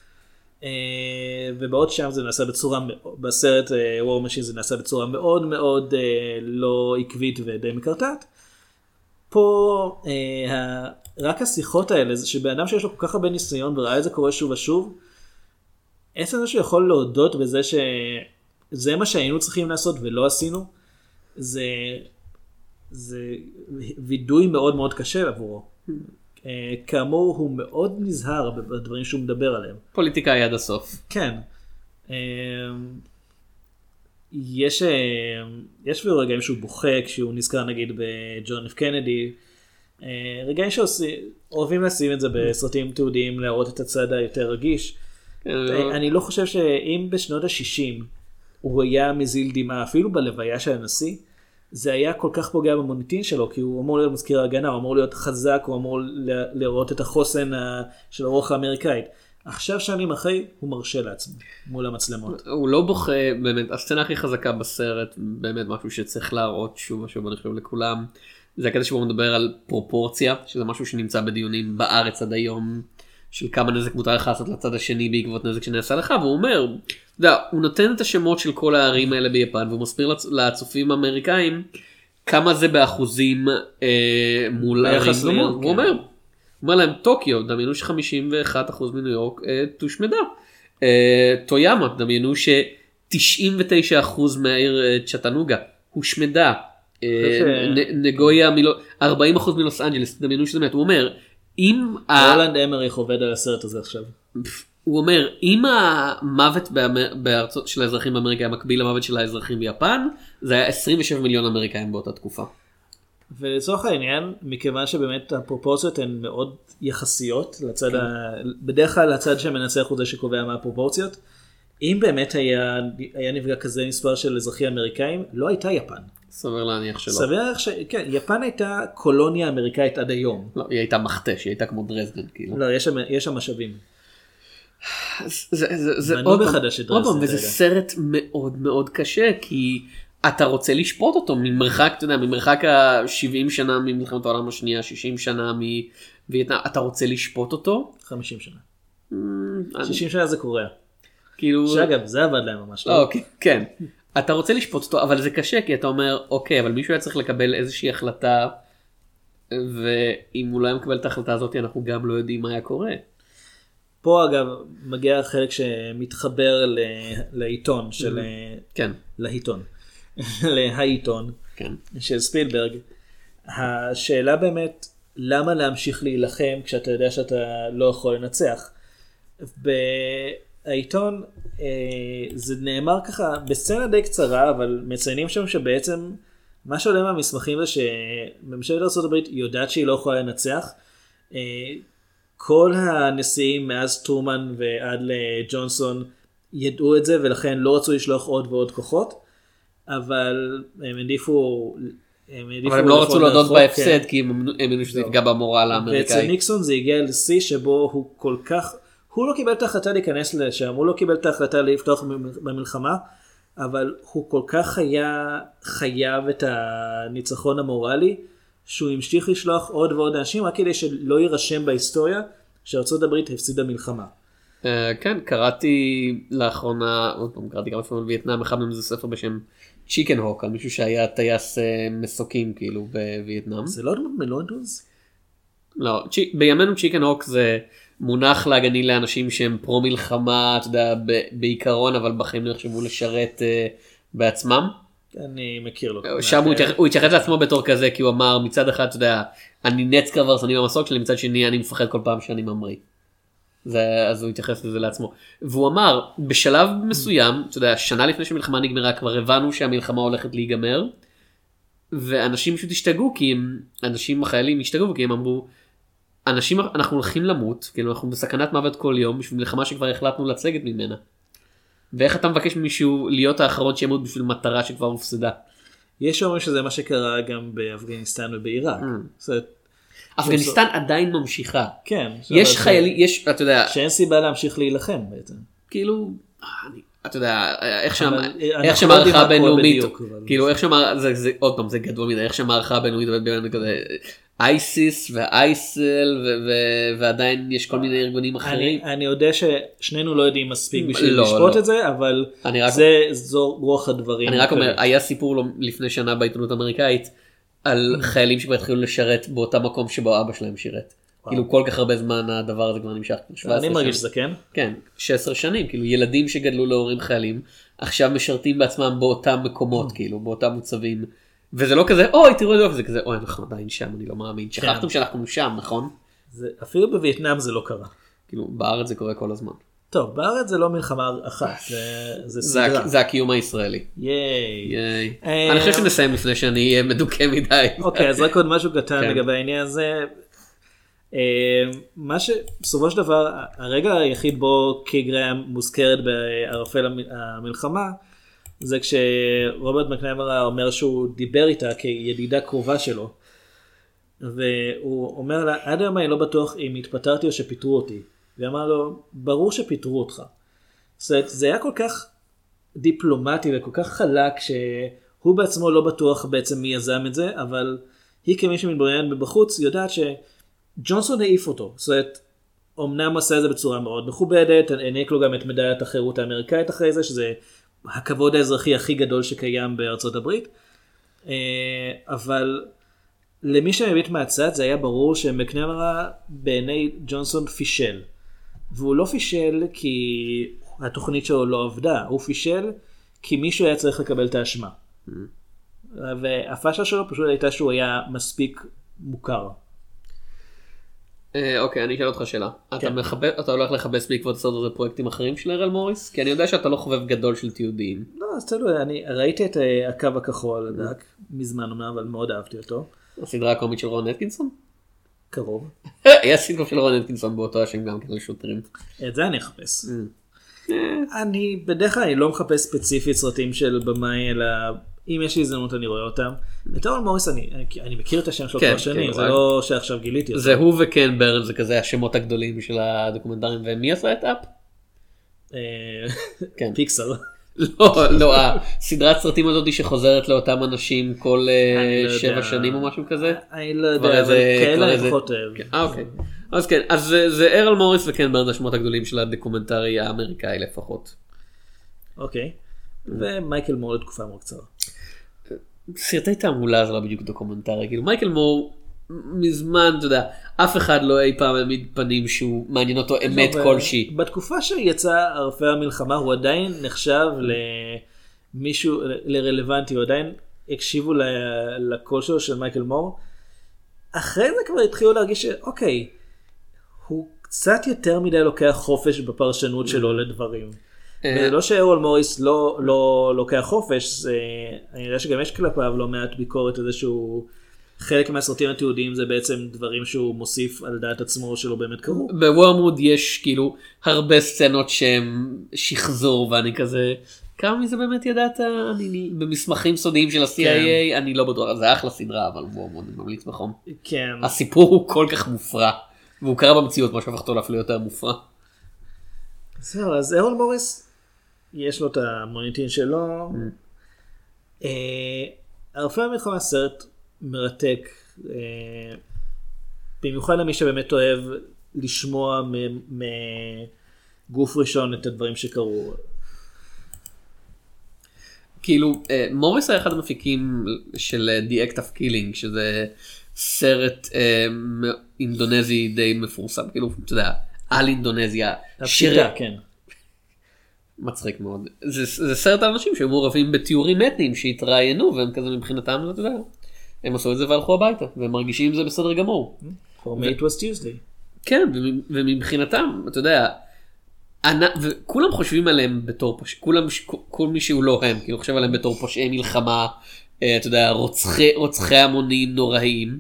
ובעוד שם זה נעשה בצורה, בסרט War Machine זה נעשה בצורה מאוד מאוד לא עקבית ודי מקרטעת. פה רק השיחות האלה, זה שבאדם שיש לו כל כך הרבה ניסיון וראה את זה קורה שוב ושוב, עצם זה שהוא יכול להודות בזה שזה מה שהיינו צריכים לעשות ולא עשינו, זה וידוי מאוד מאוד קשה עבורו. כאמור הוא מאוד נזהר בדברים שהוא מדבר עליהם. פוליטיקאי עד הסוף. כן. יש רגעים שהוא בוכה כשהוא נזכר נגיד בג'ון אף קנדי. רגעים שאוהבים לשים את זה בסרטים תיעודיים להראות את הצד היותר רגיש. אני לא חושב שאם בשנות ה-60 הוא היה מזיל דמעה אפילו בלוויה של הנשיא, זה היה כל כך פוגע במוניטין שלו, כי הוא אמור להיות מזכיר ההגנה, הוא אמור להיות חזק, הוא אמור לראות את החוסן של הרוח האמריקאית. עכשיו שנים אחרי, הוא מרשה לעצמו מול המצלמות. הוא לא בוכה, באמת, הסצנה הכי חזקה בסרט, באמת משהו שצריך להראות שוב ושוב, אני חושב לכולם, זה הקטע שבו הוא מדבר על פרופורציה, שזה משהו שנמצא בדיונים בארץ עד היום, של כמה נזק מותר לך לעשות לצד השני בעקבות נזק שנעשה לך, והוא אומר, הוא נותן את השמות של כל הערים האלה ביפן, והוא מסביר לצופים האמריקאים כמה זה באחוזים מול הערים. הוא אומר להם, טוקיו, דמיינו ש51% מניו יורק תושמדה. טויאמה, דמיינו ש99% מהעיר צ'טנוגה הושמדה. נגויה, 40% מלוס אנג'לס, דמיינו שזה באמת. הוא אומר, אם רולנד אמריך עובד על הסרט הזה עכשיו. הוא אומר, אם המוות בארצות של האזרחים באמריקה היה מקביל למוות של האזרחים ביפן, זה היה 27 מיליון אמריקאים באותה תקופה. ולצורך העניין, מכיוון שבאמת הפרופורציות הן מאוד יחסיות, בדרך כלל הצד שמנצח הוא זה שקובע מה הפרופורציות, אם באמת היה נפגע כזה מספר של אזרחים אמריקאים, לא הייתה יפן. סביר להניח שלא. סביר להניח כן, יפן הייתה קולוניה אמריקאית עד היום. לא, היא הייתה מכתש, היא הייתה כמו דרזדן, כאילו. לא, יש שם משאבים. זה עוד פעם, וזה סרט מאוד מאוד קשה, כי אתה רוצה לשפוט אותו ממרחק, אתה יודע, ממרחק ה-70 שנה ממלחמת העולם השנייה, 60 שנה מווייטנאם, אתה רוצה לשפוט אותו? 50 שנה. 60 שנה זה קורה. כאילו... שאגב, זה עבד להם ממש טוב. אוקיי, כן. אתה רוצה לשפוט אותו, אבל זה קשה, כי אתה אומר, אוקיי, אבל מישהו היה צריך לקבל איזושהי החלטה, ואם הוא לא היה מקבל את ההחלטה הזאת, אנחנו גם לא יודעים מה היה קורה. פה אגב מגיע החלק שמתחבר לעיתון של... כן. לעיתון. להעיתון של ספילברג. השאלה באמת, למה להמשיך להילחם כשאתה יודע שאתה לא יכול לנצח? בעיתון זה נאמר ככה בסצנה די קצרה, אבל מציינים שם שבעצם מה שעולה מהמסמכים זה שממשלת ארצות הברית יודעת שהיא לא יכולה לנצח, כל הנשיאים מאז טרומן ועד לג'ונסון ידעו את זה, ולכן לא רצו לשלוח עוד ועוד כוחות, אבל הם העדיפו... אבל הם לא רצו להודות בהפסד, כי הם האמינו שזה יפגע במורל האמריקאי. ואצל ניקסון זה הגיע לשיא שבו הוא כל כך... הוא לא קיבל את ההחלטה להיכנס לשם, הוא לא קיבל את ההחלטה לפתוח במלחמה, אבל הוא כל כך היה חייב את הניצחון המורלי, שהוא המשיך לשלוח עוד ועוד אנשים, רק כדי שלא יירשם בהיסטוריה שארצות הברית הפסידה מלחמה. כן, קראתי לאחרונה, עוד פעם, קראתי גם לפעמים על וייטנאם, אחד מהם זה ספר בשם צ'יקן הוק, על מישהו שהיה טייס מסוקים כאילו בווייטנאם. זה לא דמות מלונדוז? לא, בימינו צ'יקן הוק זה מונח להגני לאנשים שהם פרו מלחמה, אתה יודע, בעיקרון, אבל בחיים לא יחשבו לשרת בעצמם. אני מכיר לו. שם הוא התייחס לעצמו בתור כזה, כי הוא אמר מצד אחד, אתה יודע, אני נץ כבר הרסני במסוק שלי, מצד שני אני מפחד כל פעם שאני ממריא. אז הוא התייחס לזה לעצמו. והוא אמר, בשלב מסוים, אתה יודע, שנה לפני שהמלחמה נגמרה, כבר הבנו שהמלחמה הולכת להיגמר, ואנשים פשוט השתגעו, כי אנשים החיילים השתגעו, כי הם אמרו, אנשים, אנחנו הולכים למות, כאילו אנחנו בסכנת מוות כל יום, בשביל מלחמה שכבר החלטנו לצגת ממנה. ואיך אתה מבקש ממישהו להיות האחרון שימות בשביל מטרה שכבר הופסדה? יש אומרים שזה מה שקרה גם באפגניסטן ובעיראק. אפגניסטן עדיין ממשיכה. כן. יש חיילים, יש, אתה יודע... שאין סיבה להמשיך להילחם בעצם. כאילו, אתה יודע, איך שמערכה הבינלאומית, כאילו איך זה עוד פעם, זה גדול מדי, איך שמערכה הבינלאומית, אייסיס ואייסל ועדיין יש כל מיני ארגונים אחרים. אני יודע ששנינו לא יודעים מספיק בשביל לשפוט את זה, אבל זו רוח הדברים. אני רק אומר, היה סיפור לפני שנה בעיתונות האמריקאית על חיילים שכבר התחילו לשרת באותה מקום שבו אבא שלהם שירת. כאילו כל כך הרבה זמן הדבר הזה כבר נמשך. אני מרגיש שזה כן? כן, 16 שנים, כאילו ילדים שגדלו להורים חיילים, עכשיו משרתים בעצמם באותם מקומות, כאילו באותם מוצבים. וזה לא כזה, אוי תראו את זה, זה כזה, אוי אנחנו עדיין שם, אני לא מאמין, שכחתם שאנחנו שם, נכון? אפילו בווייטנאם זה לא קרה. כאילו בארץ זה קורה כל הזמן. טוב, בארץ זה לא מלחמה אחת, זה סדרה. זה הקיום הישראלי. ייי. אני חושב שנסיים לפני שאני אהיה מדוכא מדי. אוקיי, אז רק עוד משהו קטן לגבי העניין הזה. מה שבסופו של דבר, הרגע היחיד בו קיי גראם מוזכרת בערפל המלחמה, זה כשרוברט מקנמרה אומר שהוא דיבר איתה כידידה קרובה שלו, והוא אומר לה, עד היום אני לא בטוח אם התפטרתי או שפיטרו אותי. והיא אמרה לו, ברור שפיטרו אותך. זאת אומרת, זה היה כל כך דיפלומטי וכל כך חלק, שהוא בעצמו לא בטוח בעצם מי יזם את זה, אבל היא כמי שמתבונן מבחוץ יודעת שג'ונסון העיף אותו. זאת אומרת, אמנם עשה את זה בצורה מאוד מכובדת, העניק לו גם את מדליית החירות האמריקאית אחרי זה, שזה הכבוד האזרחי הכי גדול שקיים בארצות הברית, אבל למי שמביט מהצד זה היה ברור שמקנמרה בעיני ג'ונסון פישל, והוא לא פישל כי התוכנית שלו לא עבדה, הוא פישל כי מישהו היה צריך לקבל את האשמה, והפשלה שלו פשוט הייתה שהוא היה מספיק מוכר. אוקיי, אני אשאל אותך שאלה. אתה הולך לחפש בעקבות הסרט הזה פרויקטים אחרים של ארל מוריס? כי אני יודע שאתה לא חובב גדול של תיעודיים. לא, אז תלוי, אני ראיתי את הקו הכחול, מזמן אומנם, אבל מאוד אהבתי אותו. הסדרה הקומית של רון אטקינסון? קרוב. היה סדרה של רון אטקינסון באותו השם גם כן לשוטרים. את זה אני אחפש. אני בדרך כלל לא מחפש ספציפית סרטים של במאי, אלא אם יש לי הזדמנות אני רואה אותם. את ארל מוריס אני מכיר את השם שלו כבר שנים, זה לא שעכשיו גיליתי אותו. זה הוא וקן ברן, זה כזה השמות הגדולים של הדוקומנטרים. ומי עשה את אפ? פיקסר. לא, הסדרת סרטים הזאת שחוזרת לאותם אנשים כל 7 שנים או משהו כזה. אני לא יודע, אבל כאלה אני פחות אוהב. אוקיי. אז כן, אז זה ארל מוריס וקן ברן, השמות הגדולים של הדוקומנטרי האמריקאי לפחות. אוקיי. ומייקל מור לתקופה מאוד קצרה. סרטי תעמולה זה לא בדיוק דוקומנטרי, כאילו מייקל מור מזמן, אתה יודע, אף אחד לא אי פעם העמיד פנים שהוא מעניין אותו אמת כלשהי. בתקופה שיצא ערפל המלחמה הוא עדיין נחשב למישהו, לרלוונטי, הוא עדיין הקשיבו לקול שלו של מייקל מור. אחרי זה כבר התחילו להרגיש שאוקיי, הוא קצת יותר מדי לוקח חופש בפרשנות שלו לדברים. לא שארל מוריס לא לוקח חופש, אני יודע שגם יש כלפיו לא מעט ביקורת איזה שהוא חלק מהסרטים התיעודיים זה בעצם דברים שהוא מוסיף על דעת עצמו שלא באמת קרו. בוורמוד יש כאילו הרבה סצנות שהם שחזור ואני כזה, כמה מזה באמת ידעת? אני במסמכים סודיים של ה-CIA, אני לא בטוח, זה אחלה סדרה, אבל וורמוד אני ממליץ בחום. כן. הסיפור הוא כל כך מופרע, והוא קרה במציאות, מה שהפך אותו להפליא יותר מופרע. זהו, אז ארול מוריס, יש לו את המוניטין שלו. הרפא המלחמה סרט מרתק, במיוחד למי שבאמת אוהב לשמוע מגוף ראשון את הדברים שקרו. כאילו, מוריס היה אחד המפיקים של The Act of Killing, שזה סרט אינדונזי די מפורסם, כאילו, אתה יודע, על אינדונזיה. הפשיטה, כן. מצחיק מאוד. זה סרט האנשים שהם מעורבים בתיאורים אתניים שהתראיינו, והם כזה מבחינתם, אתה יודע, הם עשו את זה והלכו הביתה, והם מרגישים זה בסדר גמור. For me it was Tuesday. כן, ומבחינתם, אתה יודע, וכולם חושבים עליהם בתור כל מי שהוא לא הם, כאילו חושב עליהם בתור פושעי מלחמה, אתה יודע, רוצחי המונים נוראים,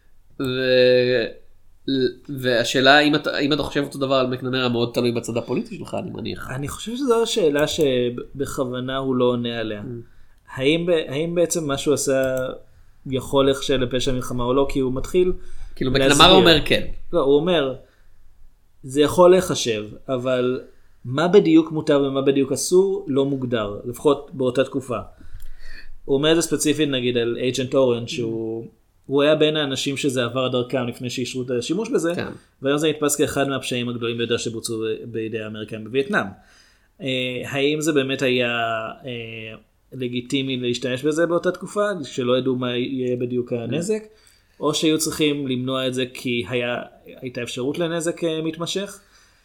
והשאלה האם אתה חושב אותו דבר על מקנמרה מאוד תלוי בצד הפוליטי שלך, אני מניח. אני חושב שזו השאלה שבכוונה הוא לא עונה עליה. האם בעצם מה שהוא עשה יכול לחשב לפשע מלחמה או לא, כי הוא מתחיל כאילו מקנמרה אומר כן. לא, הוא אומר, זה יכול להיחשב, אבל מה בדיוק מותר ומה בדיוק אסור לא מוגדר, לפחות באותה תקופה. הוא אומר את זה ספציפית נגיד על אייג'נט אורן, שהוא היה בין האנשים שזה עבר דרכם לפני שאישרו את השימוש בזה, והיום זה נתפס כאחד מהפשעים הגדולים ביותר שבוצעו בידי האמריקאים בווייטנאם. האם זה באמת היה לגיטימי להשתמש בזה באותה תקופה, שלא ידעו מה יהיה בדיוק הנזק, או שהיו צריכים למנוע את זה כי הייתה אפשרות לנזק מתמשך.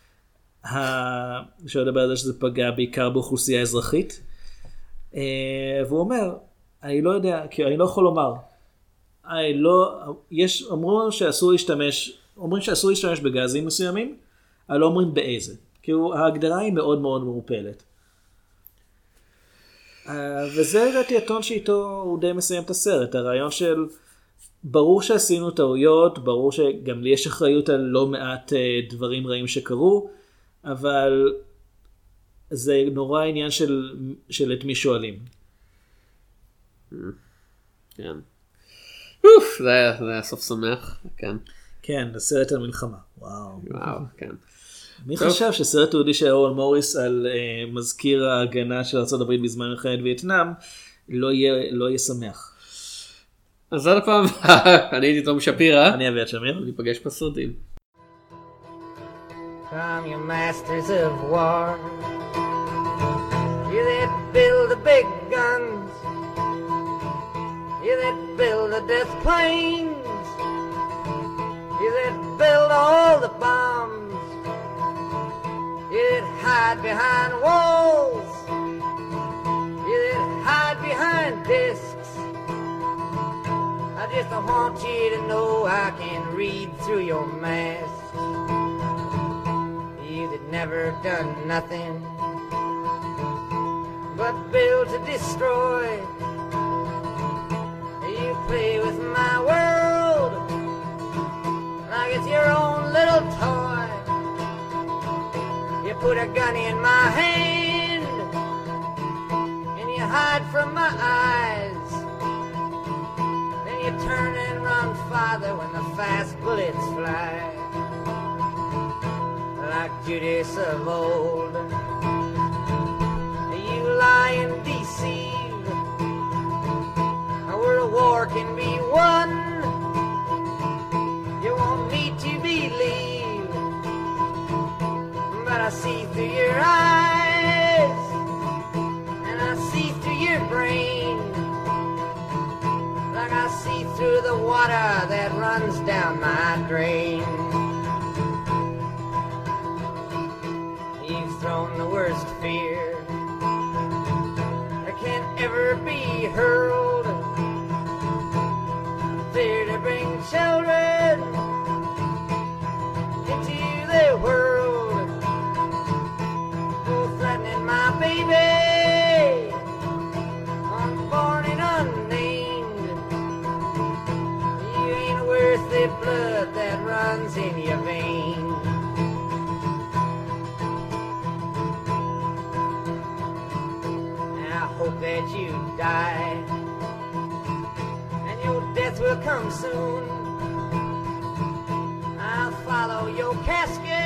אפשר לדבר על זה שזה פגע בעיקר באוכלוסייה אזרחית. והוא אומר, אני לא יודע, כי אני לא יכול לומר. אומרים שאסור להשתמש בגזים מסוימים, אבל לא אומרים באיזה. כי ההגדרה היא מאוד מאוד מעורפלת. וזה לדעתי הטון שאיתו הוא די מסיים את הסרט. הרעיון של ברור שעשינו טעויות, ברור שגם לי יש אחריות על לא מעט דברים רעים שקרו, אבל זה נורא עניין של את מי שואלים. כן. זה היה סוף שמח, כן. כן, הסרט על מלחמה. וואו, כן. מי חשב שסרט תיעודי של ארול מוריס על מזכיר ההגנה של ארצות הברית בזמן מלחמת וייטנאם לא יהיה שמח. אז עד הפעם, אני הייתי תום שפירא. אני אביעד שמיר. ניפגש בסרטים. From your masters of war, you that build the big guns, you that build the death planes, you that build all the bombs, you that hide behind walls, you that hide behind discs. I just want you to know I can read through your mask. You that never done nothing but build to destroy. You play with my world like it's your own little toy. You put a gun in my hand and you hide from my eyes. Then you turn and run farther when the fast bullets fly. Like Judas of old, you lie and deceive. Where a war can be won, you want me to believe. But I see through your eyes, and I see through your brain, like I see through the water that runs down my drain. You've thrown the worst fear that can ever be hurled, fear to bring children into the world, threatening my baby, unborn and unnamed. that you die, and your death will come soon. I'll follow your casket